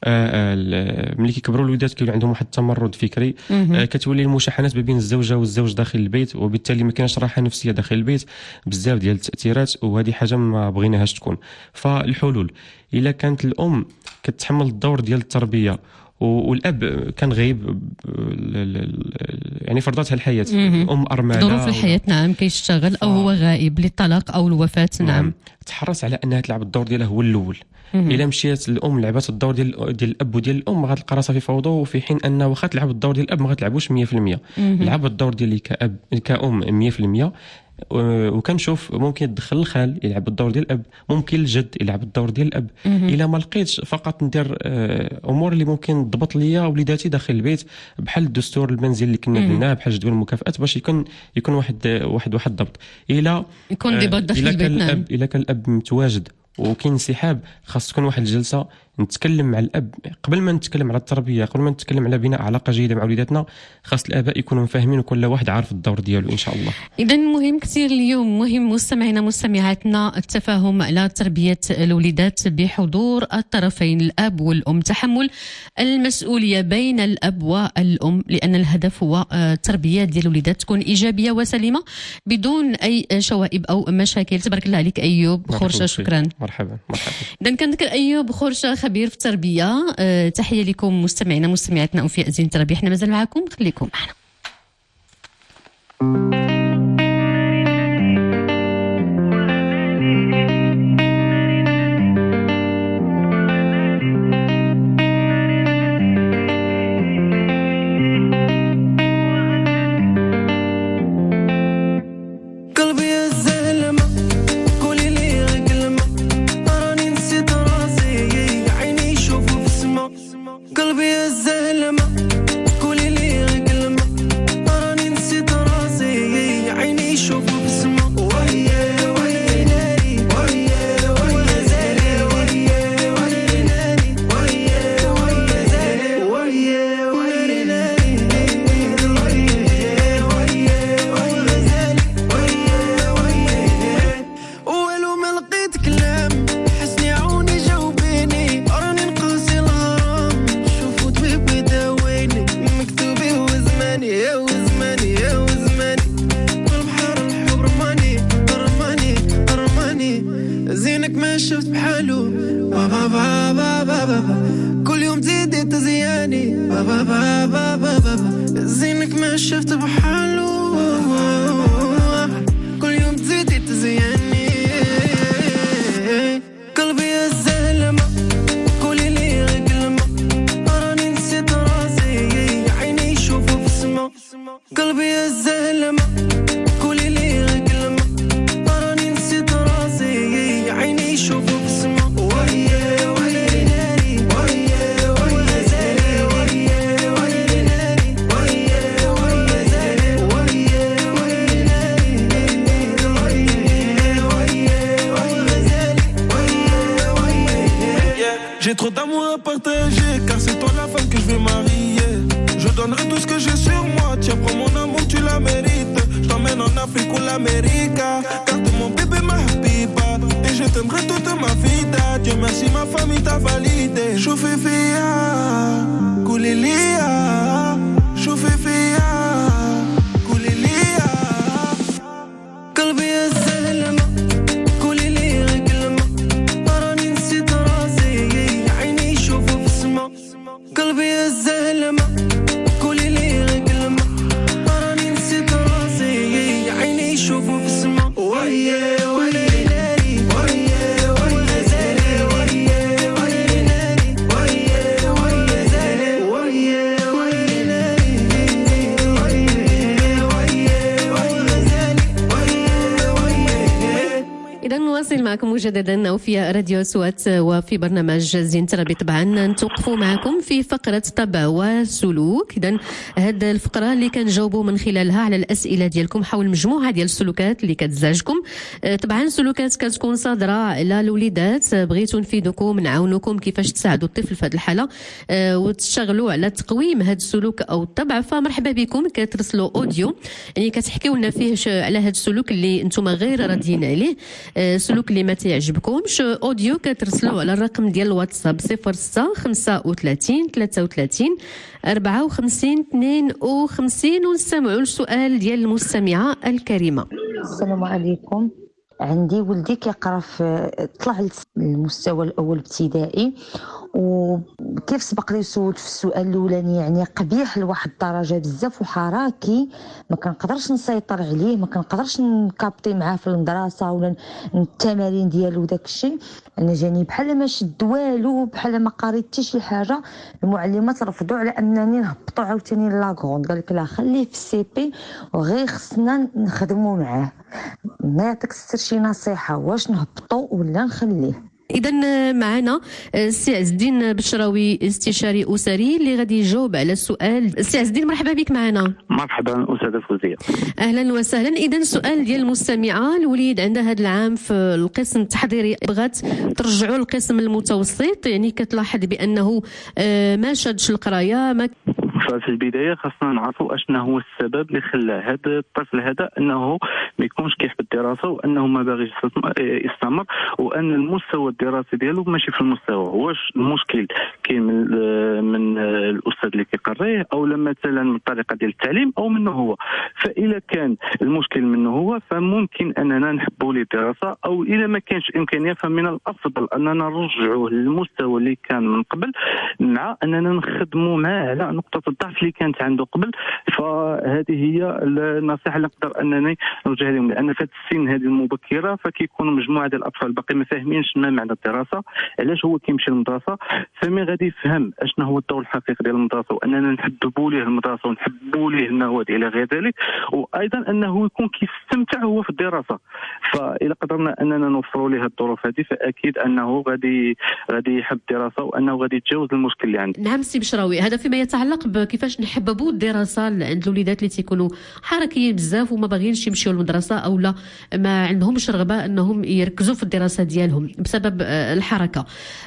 آه ملي كيكبروا الوليدات كيولي عندهم واحد التمرد فكري، آه كتولي المشاحنات ما بين الزوجه والزوج داخل البيت، وبالتالي ما كاينش راحه نفسيه داخل البيت، بزاف ديال التاثيرات، وهذه حاجه ما بغيناهاش تكون. فالحلول الا كانت الام كتحمل الدور ديال التربيه والاب كان غايب يعني فرضتها الحياه، ام ارمله، ظروف الحياه نعم كيشتغل او هو غائب للطلاق او الوفاه. نعم, نعم. تحرص على انها تلعب الدور ديالها هو الاول. الا مشيت الام لعبات الدور ديال ديال الاب وديال الام غتلقى راسها في فوضى، وفي حين ان واخا تلعب الدور ديال الاب ما غتلعبوش مية في المية. لعب الدور ديالي كاب كأم مية في المية. وكنشوف ممكن يدخل الخال يلعب الدور ديال الاب، ممكن الجد يلعب الدور ديال الاب. الا ما لقيتش فقط ندير امور اللي ممكن تضبط ليا وليداتي داخل البيت، بحال الدستور المنزلي اللي كنا درناه، بحال جدول المكافآت، باش يكون يكون واحد واحد واحد الضبط. الا يكون ضبط داخل البيت. نعم الا كان الاب متواجد وكاين انسحاب، خاص تكون واحد الجلسه نتكلم مع الاب قبل ما نتكلم على التربيه، قبل ما نتكلم على بناء علاقه جيده مع وليداتنا. خاص الاباء يكونوا فاهمين وكل واحد عارف الدور ديالو ان شاء الله. اذا مهم كثير اليوم، مهم مستمعينا مستمعاتنا التفاهم على تربيه الوليدات بحضور الطرفين الاب والام، تحمل المسؤوليه بين الاب والام، لان الهدف هو التربيه ديال الوليدات تكون ايجابيه وسليمه بدون اي شوائب او مشاكل. تبارك الله عليك ايوب خورشه، شكرا. مرحبا مرحبا. اذا كنذكر ايوب خورشه خبير في التربيه. أه تحيه لكم مستمعينا مستمعاتنا وفي زين التربيه. احنا مازال معكم، خليكم معنا. قلبي الزلمه زينك ما شفت بحاله كل يوم تزيدي تزيني قلبي يا الزلمة قولي لي غير كلمة راني نسيت راسي عيني يشوفوا في السما قلبي يا الزلمة قولي لي غير كلمة راني نسيت راسي عيني يشوفوا في السما ويا ويا ناري ويا ويا زالي ويا ويا ناري ويا ويا زالي ويا ويا ناري ويا ويا زالي ويا ويا. J'ai trop d'amour à partager car c'est toi la femme que je vais marier. Je donnerai tout ce que j'ai sur moi. Tiens, prends mon amour, tu la mérites. Je t'emmène en Afrique ou l'Amérique. Car t'es mon bébé, ma habiba. Et je t'aimerai toute ma vie. Dieu merci, ma famille t'a validé. Chauffez fia, coulez lia. Chauffez fia, coulez lia. قلبي يا الزلمة قولي لي غير كلمة راني نسيت راسي عيني يشوفوا في السما قلبي يا الزلمة قولي لي غير كلمة راني نسيت راسي عيني يشوفوا في السما ويا ويا ناري ويا ويا زالي ويا ويا ناري ويا ويا زالي ويا ويا ناري ويا ويا ويا زالي ويا ويا. إذا نواصل معكم مجددا في راديو سوات وفي برنامج زين تربي. طبعا نتوقفوا معكم في فقرة طبع وسلوك. إذا هذه الفقرة اللي كنجاوبوا من خلالها على الأسئلة ديالكم حول مجموعة ديال السلوكات اللي كتزعجكم. طبعا سلوكات كتكون صادرة على الوليدات، بغيتوا نفيدوكم نعاونوكم كيفاش تساعدوا الطفل في هذه الحالة وتشتغلوا على تقويم هذا السلوك أو الطبع. فمرحبا بكم، كترسلوا أوديو يعني كتحكيوا لنا فيه على هذا السلوك اللي انتم غير راضيين عليه، سلوك اللي ما تعجبكمش. اوديو كترسلوا على الرقم ديال الواتساب صفر ستة خمسة وثلاثين ثلاثة وثلاثين أربعة وخمسين اثنين وخمسين ونستمعوا للسؤال ديال المستمعة الكريمة. السلام عليكم. عندي ولدي كيقرا في طلع للمستوى الاول ابتدائي، وكيف سبق لي سولت في السؤال الاولاني يعني قبيح لواحد الدرجه بزاف وحراكي، ما كنقدرش نسيطر عليه، ما كنقدرش نكابطي معاه في المدرسه ولا التمارين ديالو وداك الشيء. انا جاني بحال ما شد والو، بحال ما قريت حتى شي حاجه. المعلمات رفضوا على انني نهبطو عاوتاني لاكروند، قال لك لا خليه في السي بي وغير خصنا نخدموا معاه. ما يعطيك السر شي نصيحه، واش نهبطو ولا نخليه؟ إذا معنا السي عز الدين بشراوي استشاري أسري اللي غادي يجاوب على السؤال. السي عز الدين مرحبا بك معنا. مرحبا أستاذة فوزية. أهلا وسهلا. إذا السؤال ديال المستمعة، الوليد عندها هذا العام في القسم التحضيري بغات ترجعوا للقسم المتوسط، يعني كتلاحظ بأنه ما شادش القراية. ما ففي البدايه خاصنا نعرفوا اشنا هو السبب اللي خلى هذا الطفل هذا انه ما يكونش كيحب الدراسه، وانه ما باغيش يستمر، وان المستوى الدراسي ديالو ماشي في المستوى. واش المشكل كاين من, من الاستاذ اللي كيقريه، او مثلا من الطريقه ديال التعليم، او منه هو؟ فاذا كان المشكل منه هو فممكن اننا نحبوا ليه الدراسه، او اذا ما كانش امكانيه فمن الافضل اننا نرجعوه للمستوى اللي كان من قبل، مع اننا نخدموا معاه على نقطه الضعف اللي كانت عنده قبل. فهذه هي النصيحه اللي نقدر انني نوجهها لهم، لان في السن هذه المبكره فكيكونوا مجموعه ديال الاطفال باقي ما فاهمينش ما معنى الدراسه، علاش هو كيمشي للمدرسه. فمن غادي يفهم اشنا هو الدور الحقيقي ديال المدرسه، واننا نحببوا ليه المدرسه ونحبوا ليه المواد الى غير ذلك، وايضا انه يكون كيستمتع هو في الدراسه. فاذا قدرنا اننا نوفروا ليه الظروف هذه فاكيد انه غادي غادي يحب الدراسه، وانه غادي يتجاوز المشكل اللي عنده. نعم سي بشراوي، هذا فيما يتعلق بكيفاش نحببوا الدراسه عند الوليدات اللي تيكونوا حركيين بزاف وما باغيينش يمشيو للمدرسه، او لا ما عندهمش رغبه انهم يركزوا في الدراسه ديالهم بسبب الحركه.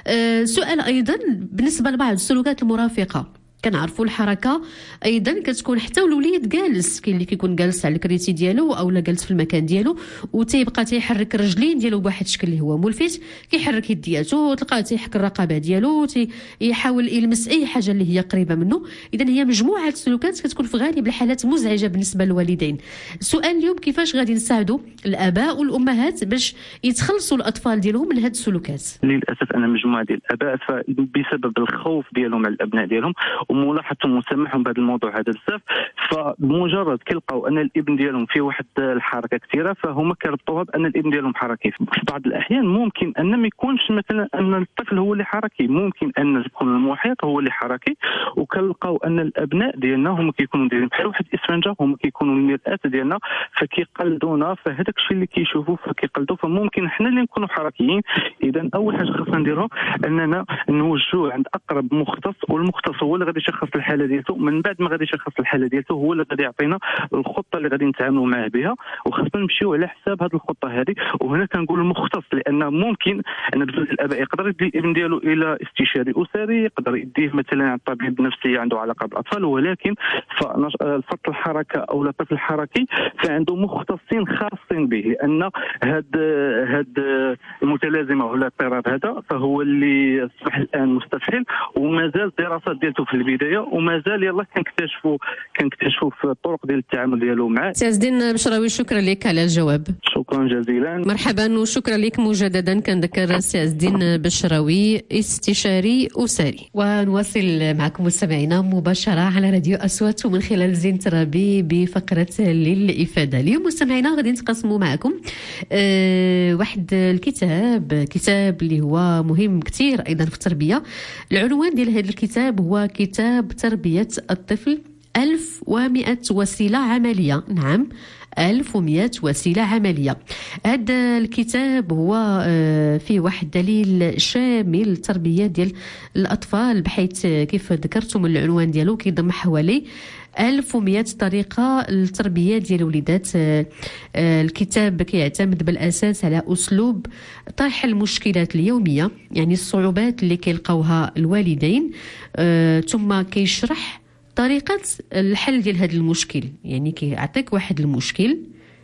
سؤال ايضا بالنسبه لبعض السلوكات المرافقه، كنعرفوا الحركه ايضا كتكون حتى الوليد جالس، كاين اللي كيكون جالس على الكريتي ديالو او لا جالس في المكان ديالو وتيبقى تيحرك الرجلين ديالو بواحد الشكل اللي هو ملفت، كيحرك يدياتو تلقاه تيحك الرقبه ديالو، يحاول يلمس اي حاجه اللي هي قريبه منه. اذا هي مجموعه السلوكات كتكون في غالب الحالات مزعجه بالنسبه للوالدين. السؤال اليوم كيفاش غادي نساعدوا الاباء والامهات باش يتخلصوا الاطفال ديالهم من هذه السلوكات؟ للاسف ان مجموعه ديال الاباء بسبب الخوف ديالهم على الابناء ديالهم وملاحظتهم وسامحهم بهذا الموضوع هذا بزاف. فبمجرد كيلقاو ان الابن ديالهم فيه واحد الحركه كثيره فهما كيربطوها بان الابن ديالهم حركي. في بعض الاحيان ممكن ان ما يكونش مثلا ان الطفل هو اللي حركي، ممكن ان يكون المحيط هو اللي حركي. وكنلقاو ان الابناء ديالنا هما كيكونوا دايرين بحال واحد الاسفنجه، هما كيكونوا المرآة ديالنا فكيقلدونا، فهذاك الشيء اللي كيشوفوا فكيقلدوا، فممكن حنا اللي نكونوا حركيين. اذا اول حاجه خاصنا نديروها اننا نوجهوه عند اقرب مختص، والمختص هو اللي غادي يشخص الحاله ديالته. من بعد ما غادي يشخص الحاله ديالته هو اللي غادي يعطينا الخطه اللي غادي نتعاملوا معاه بها، وخاصنا نمشيو على حساب هذه الخطه هذه. وهنا كنقول المختص لان ممكن ان بزاف الاباء يقدر يدي الابن ديالو الى استشاري اسري، يقدر يديه مثلا عند طبيب نفسي عنده علاقه بالاطفال، ولكن فرط الحركه او الطفل الحركي فعنده مختصين خاصين به، لان هاد هاد المتلازمه ولا الاضطراب هذا فهو اللي اصبح الان مستفحل، ومازال الدراسات ديالته في البدايه، ومازال يلاه كنكتشفوا كنكتشفوا في الطرق ديال التعامل ديالو معاه. سي عز الدين بشراوي، شكرا لك على الجواب. شكرا جزيلا. مرحبا وشكرا لك مجددا. كنذكر سي عز الدين بشراوي استشاري اسري. ونواصل معكم مستمعينا مباشره على راديو اصوات ومن خلال زين ترابي بفقره للافاده. اليوم مستمعينا غادي نتقاسموا معكم أه واحد الكتاب، كتاب اللي هو مهم كثير ايضا في التربيه. العنوان ديال هذا الكتاب هو كتاب تربيه الطفل ألف ومئة وسيله عمليه. نعم، ألف ومئة وسيلة عملية. هذا الكتاب هو فيه واحد دليل شامل التربية ديال الأطفال، بحيث كيف ذكرتم العنوان ديالو كيضم حوالي ألف ومئة طريقة للتربية ديال الوليدات. الكتاب كيعتمد بالأساس على أسلوب طرح المشكلات اليومية، يعني الصعوبات اللي كيلقاوها الوالدين، ثم كيشرح طريقة الحل ديال هذا المشكل. يعني كيعطيك واحد المشكل،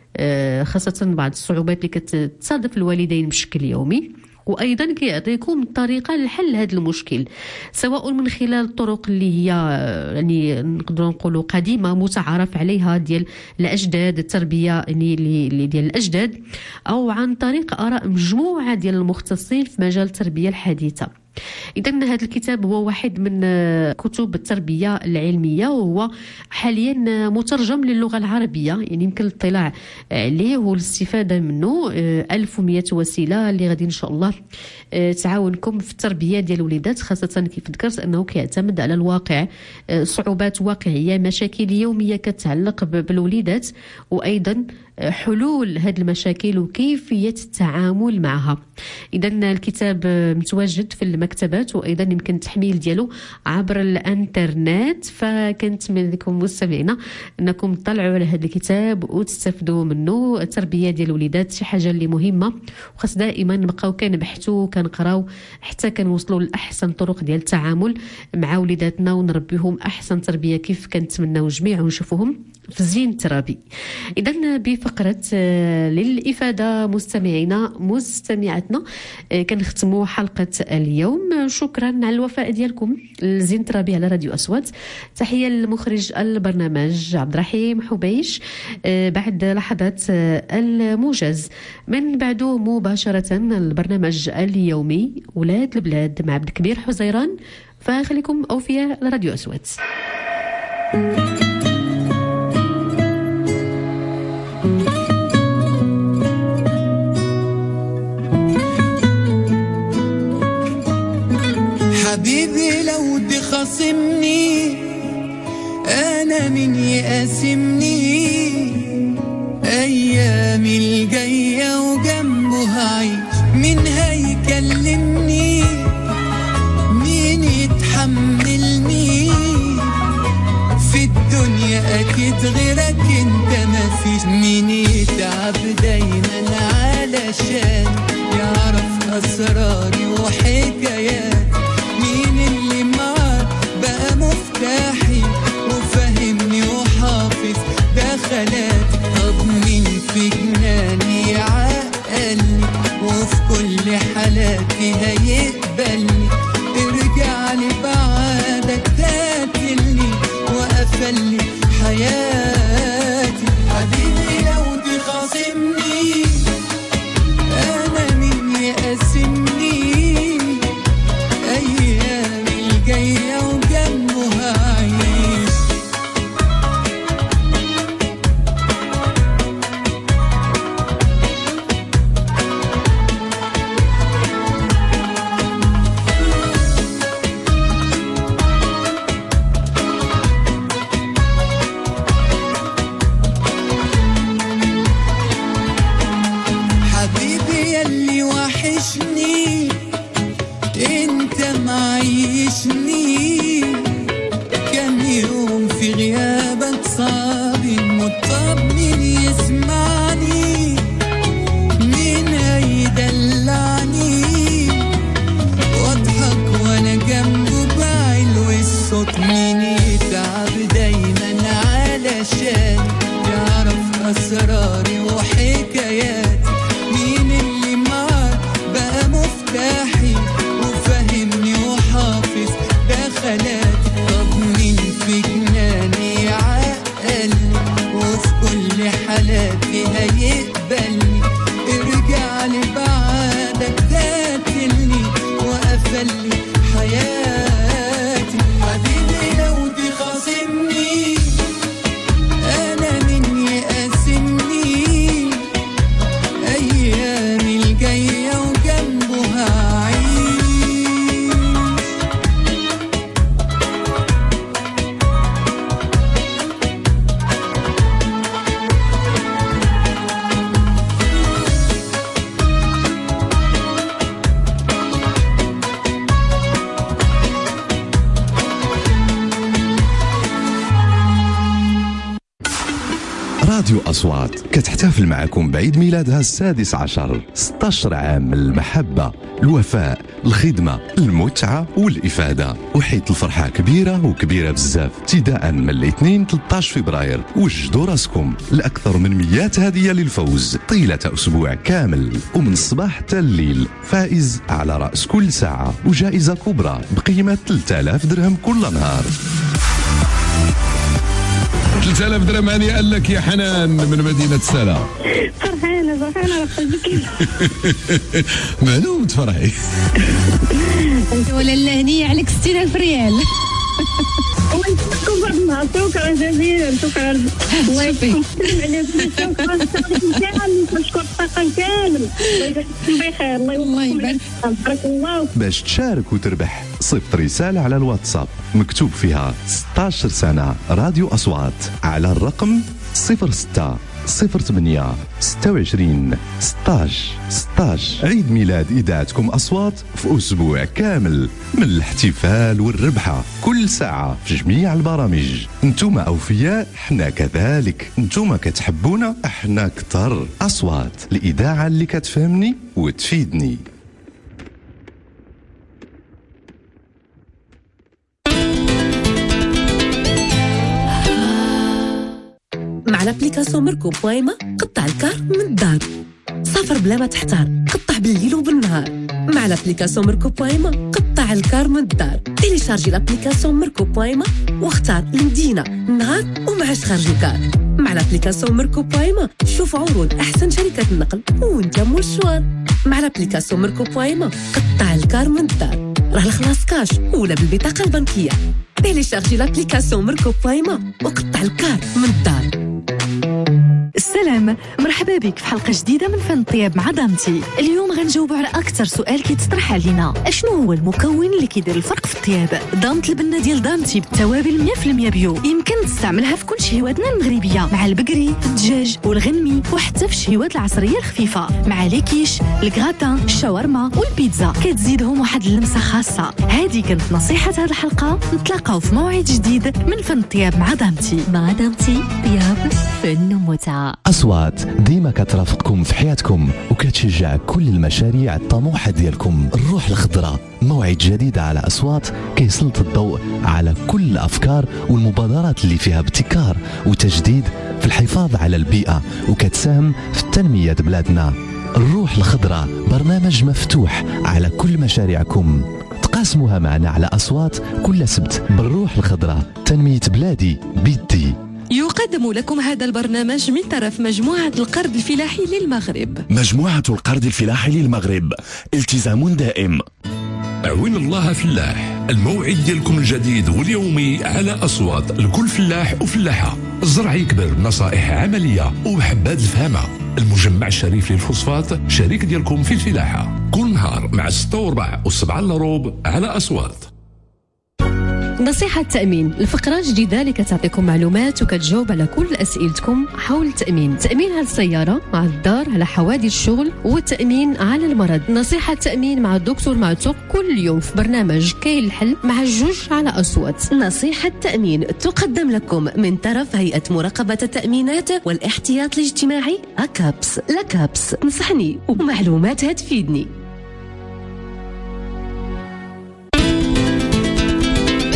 خاصة بعض الصعوبات اللي كتصادف الوالدين بشكل يومي، وايضا كيعطيكم طريقه لحل هذا المشكل، سواء من خلال الطرق اللي هي يعني نقدروا نقولوا قديمه متعارف عليها ديال الاجداد، التربيه يعني اللي ديال الاجداد، او عن طريق اراء مجموعه ديال المختصين في مجال التربيه الحديثه. إذن هذا الكتاب هو واحد من كتب التربية العلمية، وهو حاليا مترجم للغة العربية، يعني يمكن الاطلاع عليه والاستفادة منه. ألف ومئة وسيلة اللي غادي إن شاء الله تعاونكم في التربية ديال الوليدات، خاصة كيف ذكرت أنه كيعتمد على الواقع، صعوبات واقعية، مشاكل يومية كتعلق بالوليدات، وأيضا حلول هذه المشاكل وكيفية التعامل معها. إذن الكتاب متواجد في المكتبات، وأيضا يمكن التحميل ديالو عبر الانترنت، فكنتمنى لكم مستمعينا أنكم تطلعوا على هذا الكتاب وتستفدوا منه. التربية ديال الوليدات شي حاجة اللي مهمة، وخاص دائما نبقاو كنبحثوا كنقراو حتى كنوصلوا لأحسن طرق ديال التعامل مع وليداتنا ونربيهم أحسن تربية كيف كنتمناو جميع ونشوفوهم في زين الترابي. إذن بفقرة للإفادة مستمعينا مستمعاتنا كنختموا حلقة اليوم. شكرا على الوفاء ديالكم لزين الترابي على راديو أصوات. تحية لمخرج البرنامج عبد الرحيم حبيش. بعد لحظات الموجز من بعده مباشرة البرنامج اليومي ولاد البلاد مع عبد الكبير حزيران، فخليكم أوفياء لراديو أصوات. حبيبي لو تخاصمني أنا من يقاسمني، أيامي الجاية وجنبه هعيش، مين هيكلمني، مين يتحملني في الدنيا، أكيد غيرك انت مفيش، مين يتعب دايما علشان يعرف أسراري وحكايات، مين اللي معاه بقى مفتاحي وفهمني وحافظ دخلاتي، طب مين في جناني يعقلني وفي كل حالاتي هيقبلني، ارجع لي بعدك تقتلني وقفلي حياتي. حبيبي لو تخاصمني أنا مين يقاسمني، أيامي الجاية وجنبها أسراري وحكاياتي، مين اللي معاك بقى مفتاحي وفهمني وحافظ دخلاتي. طب مين في جناني عقلي وفي كل حالاتي هيقبلني؟ ارجع لي بعدك قاتلني وقفلي حياتي. حبيبي لو دي خاصمني انا من يقاسمني، ايامي الجايه وجنبها هعيش. راديو أصوات كتحتفل معكم بعيد ميلادها السادس عشر. ستة عشر عام من المحبة، الوفاء، الخدمة، المتعة والإفادة، وحيت الفرحة كبيرة وكبيرة بزاف. ابتداء من الاثنين ثلاثة عشر فبراير وجدوا راسكم لأكثر من مئات هدية للفوز طيلة أسبوع كامل، ومن الصباح حتى الليل. فائز على رأس كل ساعة وجائزة كبرى بقيمة ثلاثة آلاف درهم كل نهار. ثلاثة آلاف درهم هانية لك يا حنان من مدينة سلا. فرحانة فرحانة قلبك. معلوم تفرحي. ولا اللهنية عليك ستين ألف ريال. شكرا جزيلا شكرا. الله يسلمك عليك. شكرا كامل نشكر الطاقم كامل. الله يجزيكم بخير. الله يبارك بارك الله. باش تشارك وتربح صيفط رسالة على الواتساب مكتوب فيها ستة عشر سنة راديو أصوات على الرقم صفر ستة صفر ثمانية ستة وعشرين ستاش ستاش. عيد ميلاد إذاعتكم أصوات في أسبوع كامل من الاحتفال والربحة كل ساعة في جميع البرامج. انتوما أوفياء، احنا كذلك. انتوما كتحبونا، احنا كتر. أصوات، الإذاعة اللي كتفهمني وتفيدني. مع لابليكاسيون ميركو بويما قطع الكار من الدار. سافر بلا ما تحتار، قطع بالليل وبالنهار. مع لابليكاسيون ميركو بويما قطع الكار من الدار. تيليشارجي لابليكاسيون ميركو بويما واختار المدينة، النهار ومعاش خارج الكار. مع لابليكاسيون ميركو بويما شوف عروض أحسن شركات النقل وانت مول الشوار. مع لابليكاسيون ميركو بويما قطع الكار من الدار، راه الخلاص كاش ولا بالبطاقة البنكية. تيليشارجي لابليكاسيون ميركو بويما وقطع الكار من الدار. السلام، مرحبا بك في حلقة جديدة من فن الطياب مع دامتي. اليوم غنجاوب على أكثر سؤال كيتطرح علينا: أشنو هو المكون اللي كيدير الفرق في الطياب؟ دامت البنة ديال دامتي بالتوابل مية بالمية بيو، يمكن تستعملها في كل شهواتنا المغربية، مع البقري، الدجاج والغنمي، وحتى في الشهوات العصرية الخفيفة، مع ليكيش، الكغاتان، الشاورما والبيتزا. كتزيدهم واحد اللمسة خاصة. هذه كانت نصيحة هذه الحلقة. نتلاقاو في موعد جديد من فن الطياب مع دامتي. مع دامتي طياب فن ومتعة. أصوات ديما كترافقكم في حياتكم وكتشجع كل المشاريع الطموحة ديالكم. الروح الخضراء، موعد جديد على أصوات كيسلط الضوء على كل الأفكار والمبادرات اللي فيها ابتكار وتجديد في الحفاظ على البيئة وكتساهم في تنمية بلادنا. الروح الخضراء برنامج مفتوح على كل مشاريعكم، تقاسموها معنا على أصوات كل سبت. بالروح الخضراء تنمية بلادي بيدي. يقدم لكم هذا البرنامج من طرف مجموعة القرض الفلاحي للمغرب. مجموعة القرض الفلاحي للمغرب، التزام دائم. عوين الله فلاح، الموعد ديالكم الجديد واليومي على أصوات لكل فلاح وفلاحة. الزرع يكبر بنصائح عملية وبحبات الفهامة. المجمع الشريف للفوسفات شريك ديالكم في الفلاحة، كل نهار مع ستة وربع وسبعة لروب على أصوات. نصيحة التأمين، الفقرة الجديدة اللي كتعطيكم معلومات وكتجاوب على كل أسئلتكم حول التأمين. تأمين على السيارة، على الدار، على حوادث الشغل، والتأمين على المرض. نصيحة التأمين مع الدكتور معتوق كل يوم في برنامج كاين الحل مع الجوج على أصوات. نصيحة التأمين تقدم لكم من طرف هيئة مراقبة التأمينات والاحتياط الاجتماعي أكابس. لكابس نصحني ومعلوماتها تفيدني.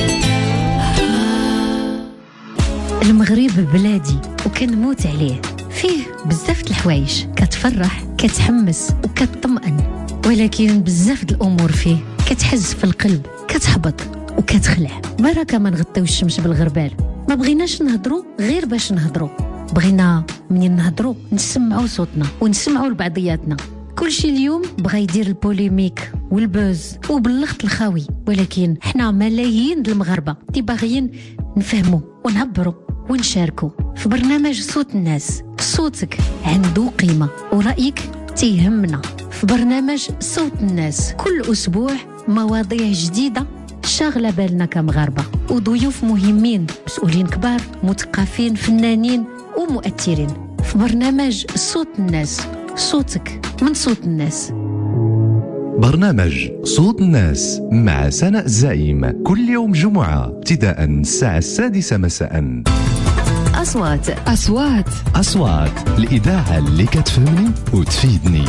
المغرب بلادي وكنموت عليه، فيه بزاف د الحوايج كتفرح كتحمس وكتطمئن، ولكن بزاف د الامور فيه كتحز في القلب كتحبط وكتخلع. بركه ما نغطيوش الشمس بالغربال، ما بغيناش نهضروا غير باش نهضروا، بغينا منين نهضروا نسمعوا صوتنا ونسمعوا لبعضياتنا. كلشي اليوم بغا يدير البوليميك والبوز وباللخط الخاوي، ولكن حنا ملايين د المغاربه اللي باغيين نفهموا ونعبروا ونشاركوا في برنامج صوت الناس. صوتك عنده قيمه ورأيك تيهمنا في برنامج صوت الناس. كل اسبوع مواضيع جديده شاغله بالنا كمغاربه، وضيوف مهمين، مسؤولين كبار، مثقفين، فنانين ومؤثرين في برنامج صوت الناس. صوتك من صوت الناس. برنامج صوت الناس مع سناء الزعيم كل يوم جمعة ابتداء الساعة السادسة مساء. أصوات أصوات أصوات الإذاعة اللي كتفهمني وتفيدني.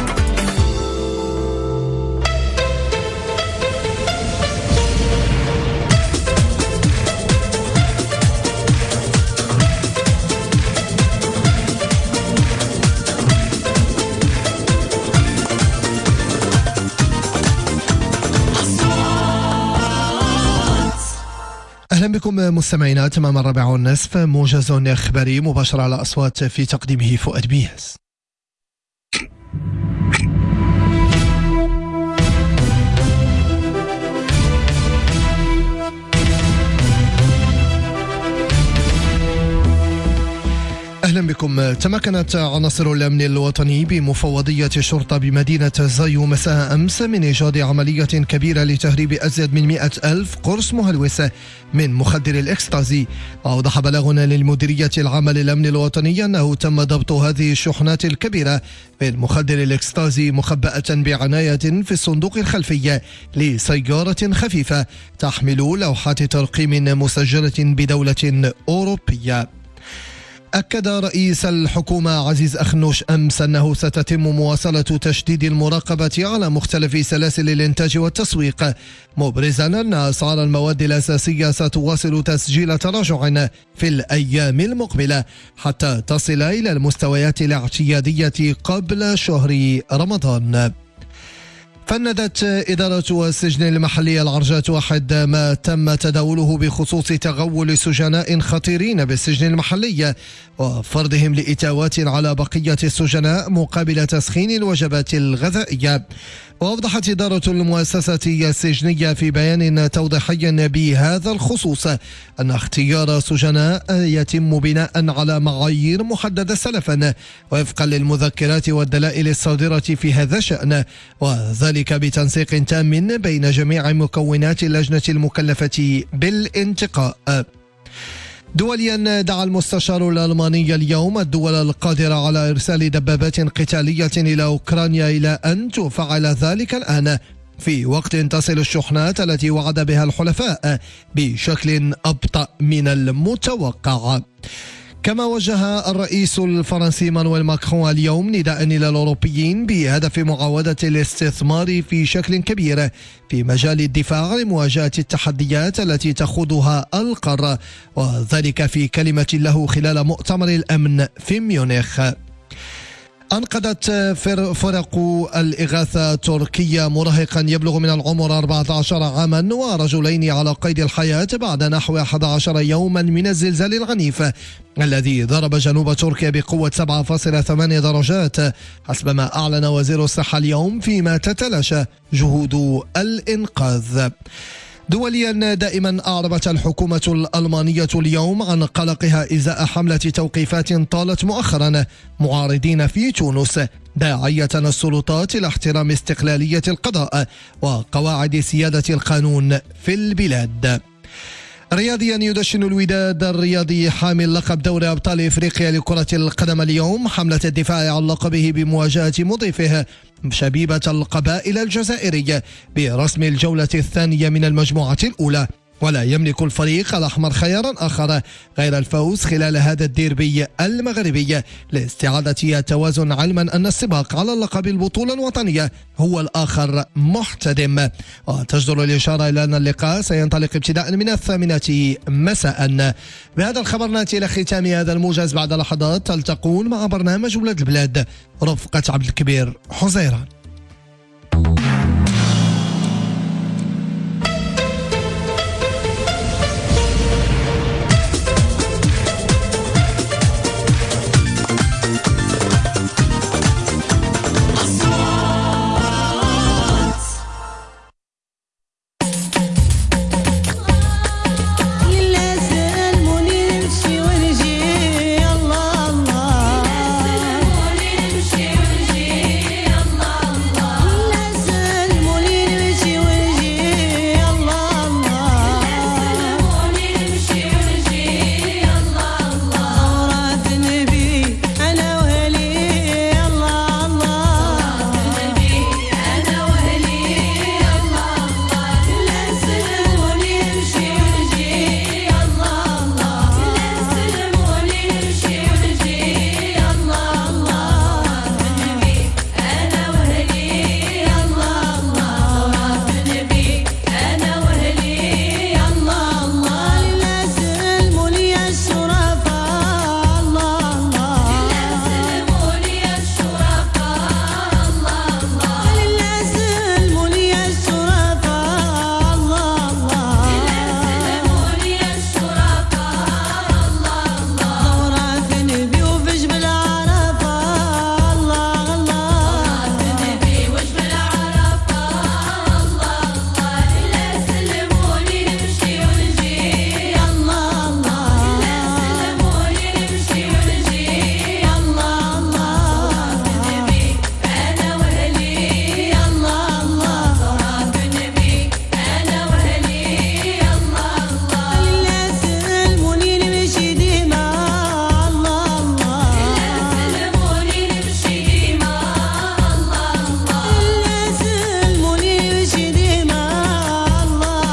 أهلا بكم مستمعينا. تمام الرابعة والنصف موجز إخباري مباشر على أصوات في تقديمه فؤاد بياس. أهلا بكم. تمكنت عناصر الأمن الوطني بمفوضية الشرطة بمدينة زايو مساء أمس من إيجاد عملية كبيرة لتهريب أزيد من مئة ألف قرص مهلوس من مخدر الإكستازي. أوضح بلاغ للمديرية العامة للأمن الوطني أنه تم ضبط هذه الشحنات الكبيرة من مخدر الإكستازي مخبأة بعناية في الصندوق الخلفي لسيارة خفيفة تحمل لوحات ترقيم مسجلة بدولة أوروبية. أكد رئيس الحكومة عزيز أخنوش أمس أنه ستتم مواصلة تشديد المراقبة على مختلف سلاسل الإنتاج والتسويق، مبرزا أن أسعار المواد الأساسية ستواصل تسجيل تراجع في الأيام المقبلة حتى تصل إلى المستويات الاعتيادية قبل شهر رمضان. فندت إدارة السجن المحلي العرجات واحد ما تم تداوله بخصوص تغول سجناء خطيرين بالسجن المحلي وفرضهم لإتاوات على بقية السجناء مقابل تسخين الوجبات الغذائية. وأوضحت إدارة المؤسسة السجنية في بيان توضيحي بهذا الخصوص أن اختيار سجناء يتم بناء على معايير محددة سلفا وفقا للمذكرات والدلائل الصادرة في هذا الشأن، وذلك بتنسيق تام بين جميع مكونات اللجنة المكلفة بالانتقاء. دوليا، دعا المستشار الألماني اليوم الدول القادرة على إرسال دبابات قتالية إلى أوكرانيا إلى أن تفعل ذلك الآن في وقت تصل الشحنات التي وعد بها الحلفاء بشكل أبطأ من المتوقع. كما وجه الرئيس الفرنسي مانويل ماكرون اليوم نداء إلى الأوروبيين بهدف معاودة الاستثمار في شكل كبير في مجال الدفاع لمواجهة التحديات التي تخوضها القارة، وذلك في كلمة له خلال مؤتمر الأمن في ميونخ. أنقذت فرق الإغاثة التركية مراهقا يبلغ من العمر أربعة عشر عاما ورجلين على قيد الحياة بعد نحو أحد عشر يوما من الزلزال العنيف الذي ضرب جنوب تركيا بقوة سبعة فاصلة ثمانية درجات حسب ما أعلن وزير الصحة اليوم، فيما تتلاشى جهود الإنقاذ. دوليا، دائما أعربت الحكومة الألمانية اليوم عن قلقها إزاء حملة توقيفات طالت مؤخرا معارضين في تونس، داعية السلطات إلى احترام استقلالية القضاء وقواعد سيادة القانون في البلاد. رياضيا، يدشن الوداد الرياضي حامل لقب دوري أبطال إفريقيا لكرة القدم اليوم حملة الدفاع عن لقبه بمواجهة مضيفه شبيبة القبائل الجزائري برسم الجولة الثانية من المجموعة الأولى ولا يملك الفريق الأحمر خيارا آخر غير الفوز خلال هذا الديربي المغربي لاستعادة التوازن، علما أن السباق على اللقب البطولة الوطنية هو الآخر محتدم. وتجدر الإشارة إلى أن اللقاء سينطلق ابتداء من الثامنة مساء. بهذا الخبر نأتي إلى ختام هذا الموجز. بعد لحظات تلتقون مع برنامج ولاد البلاد رفقة عبد الكبير حزيران.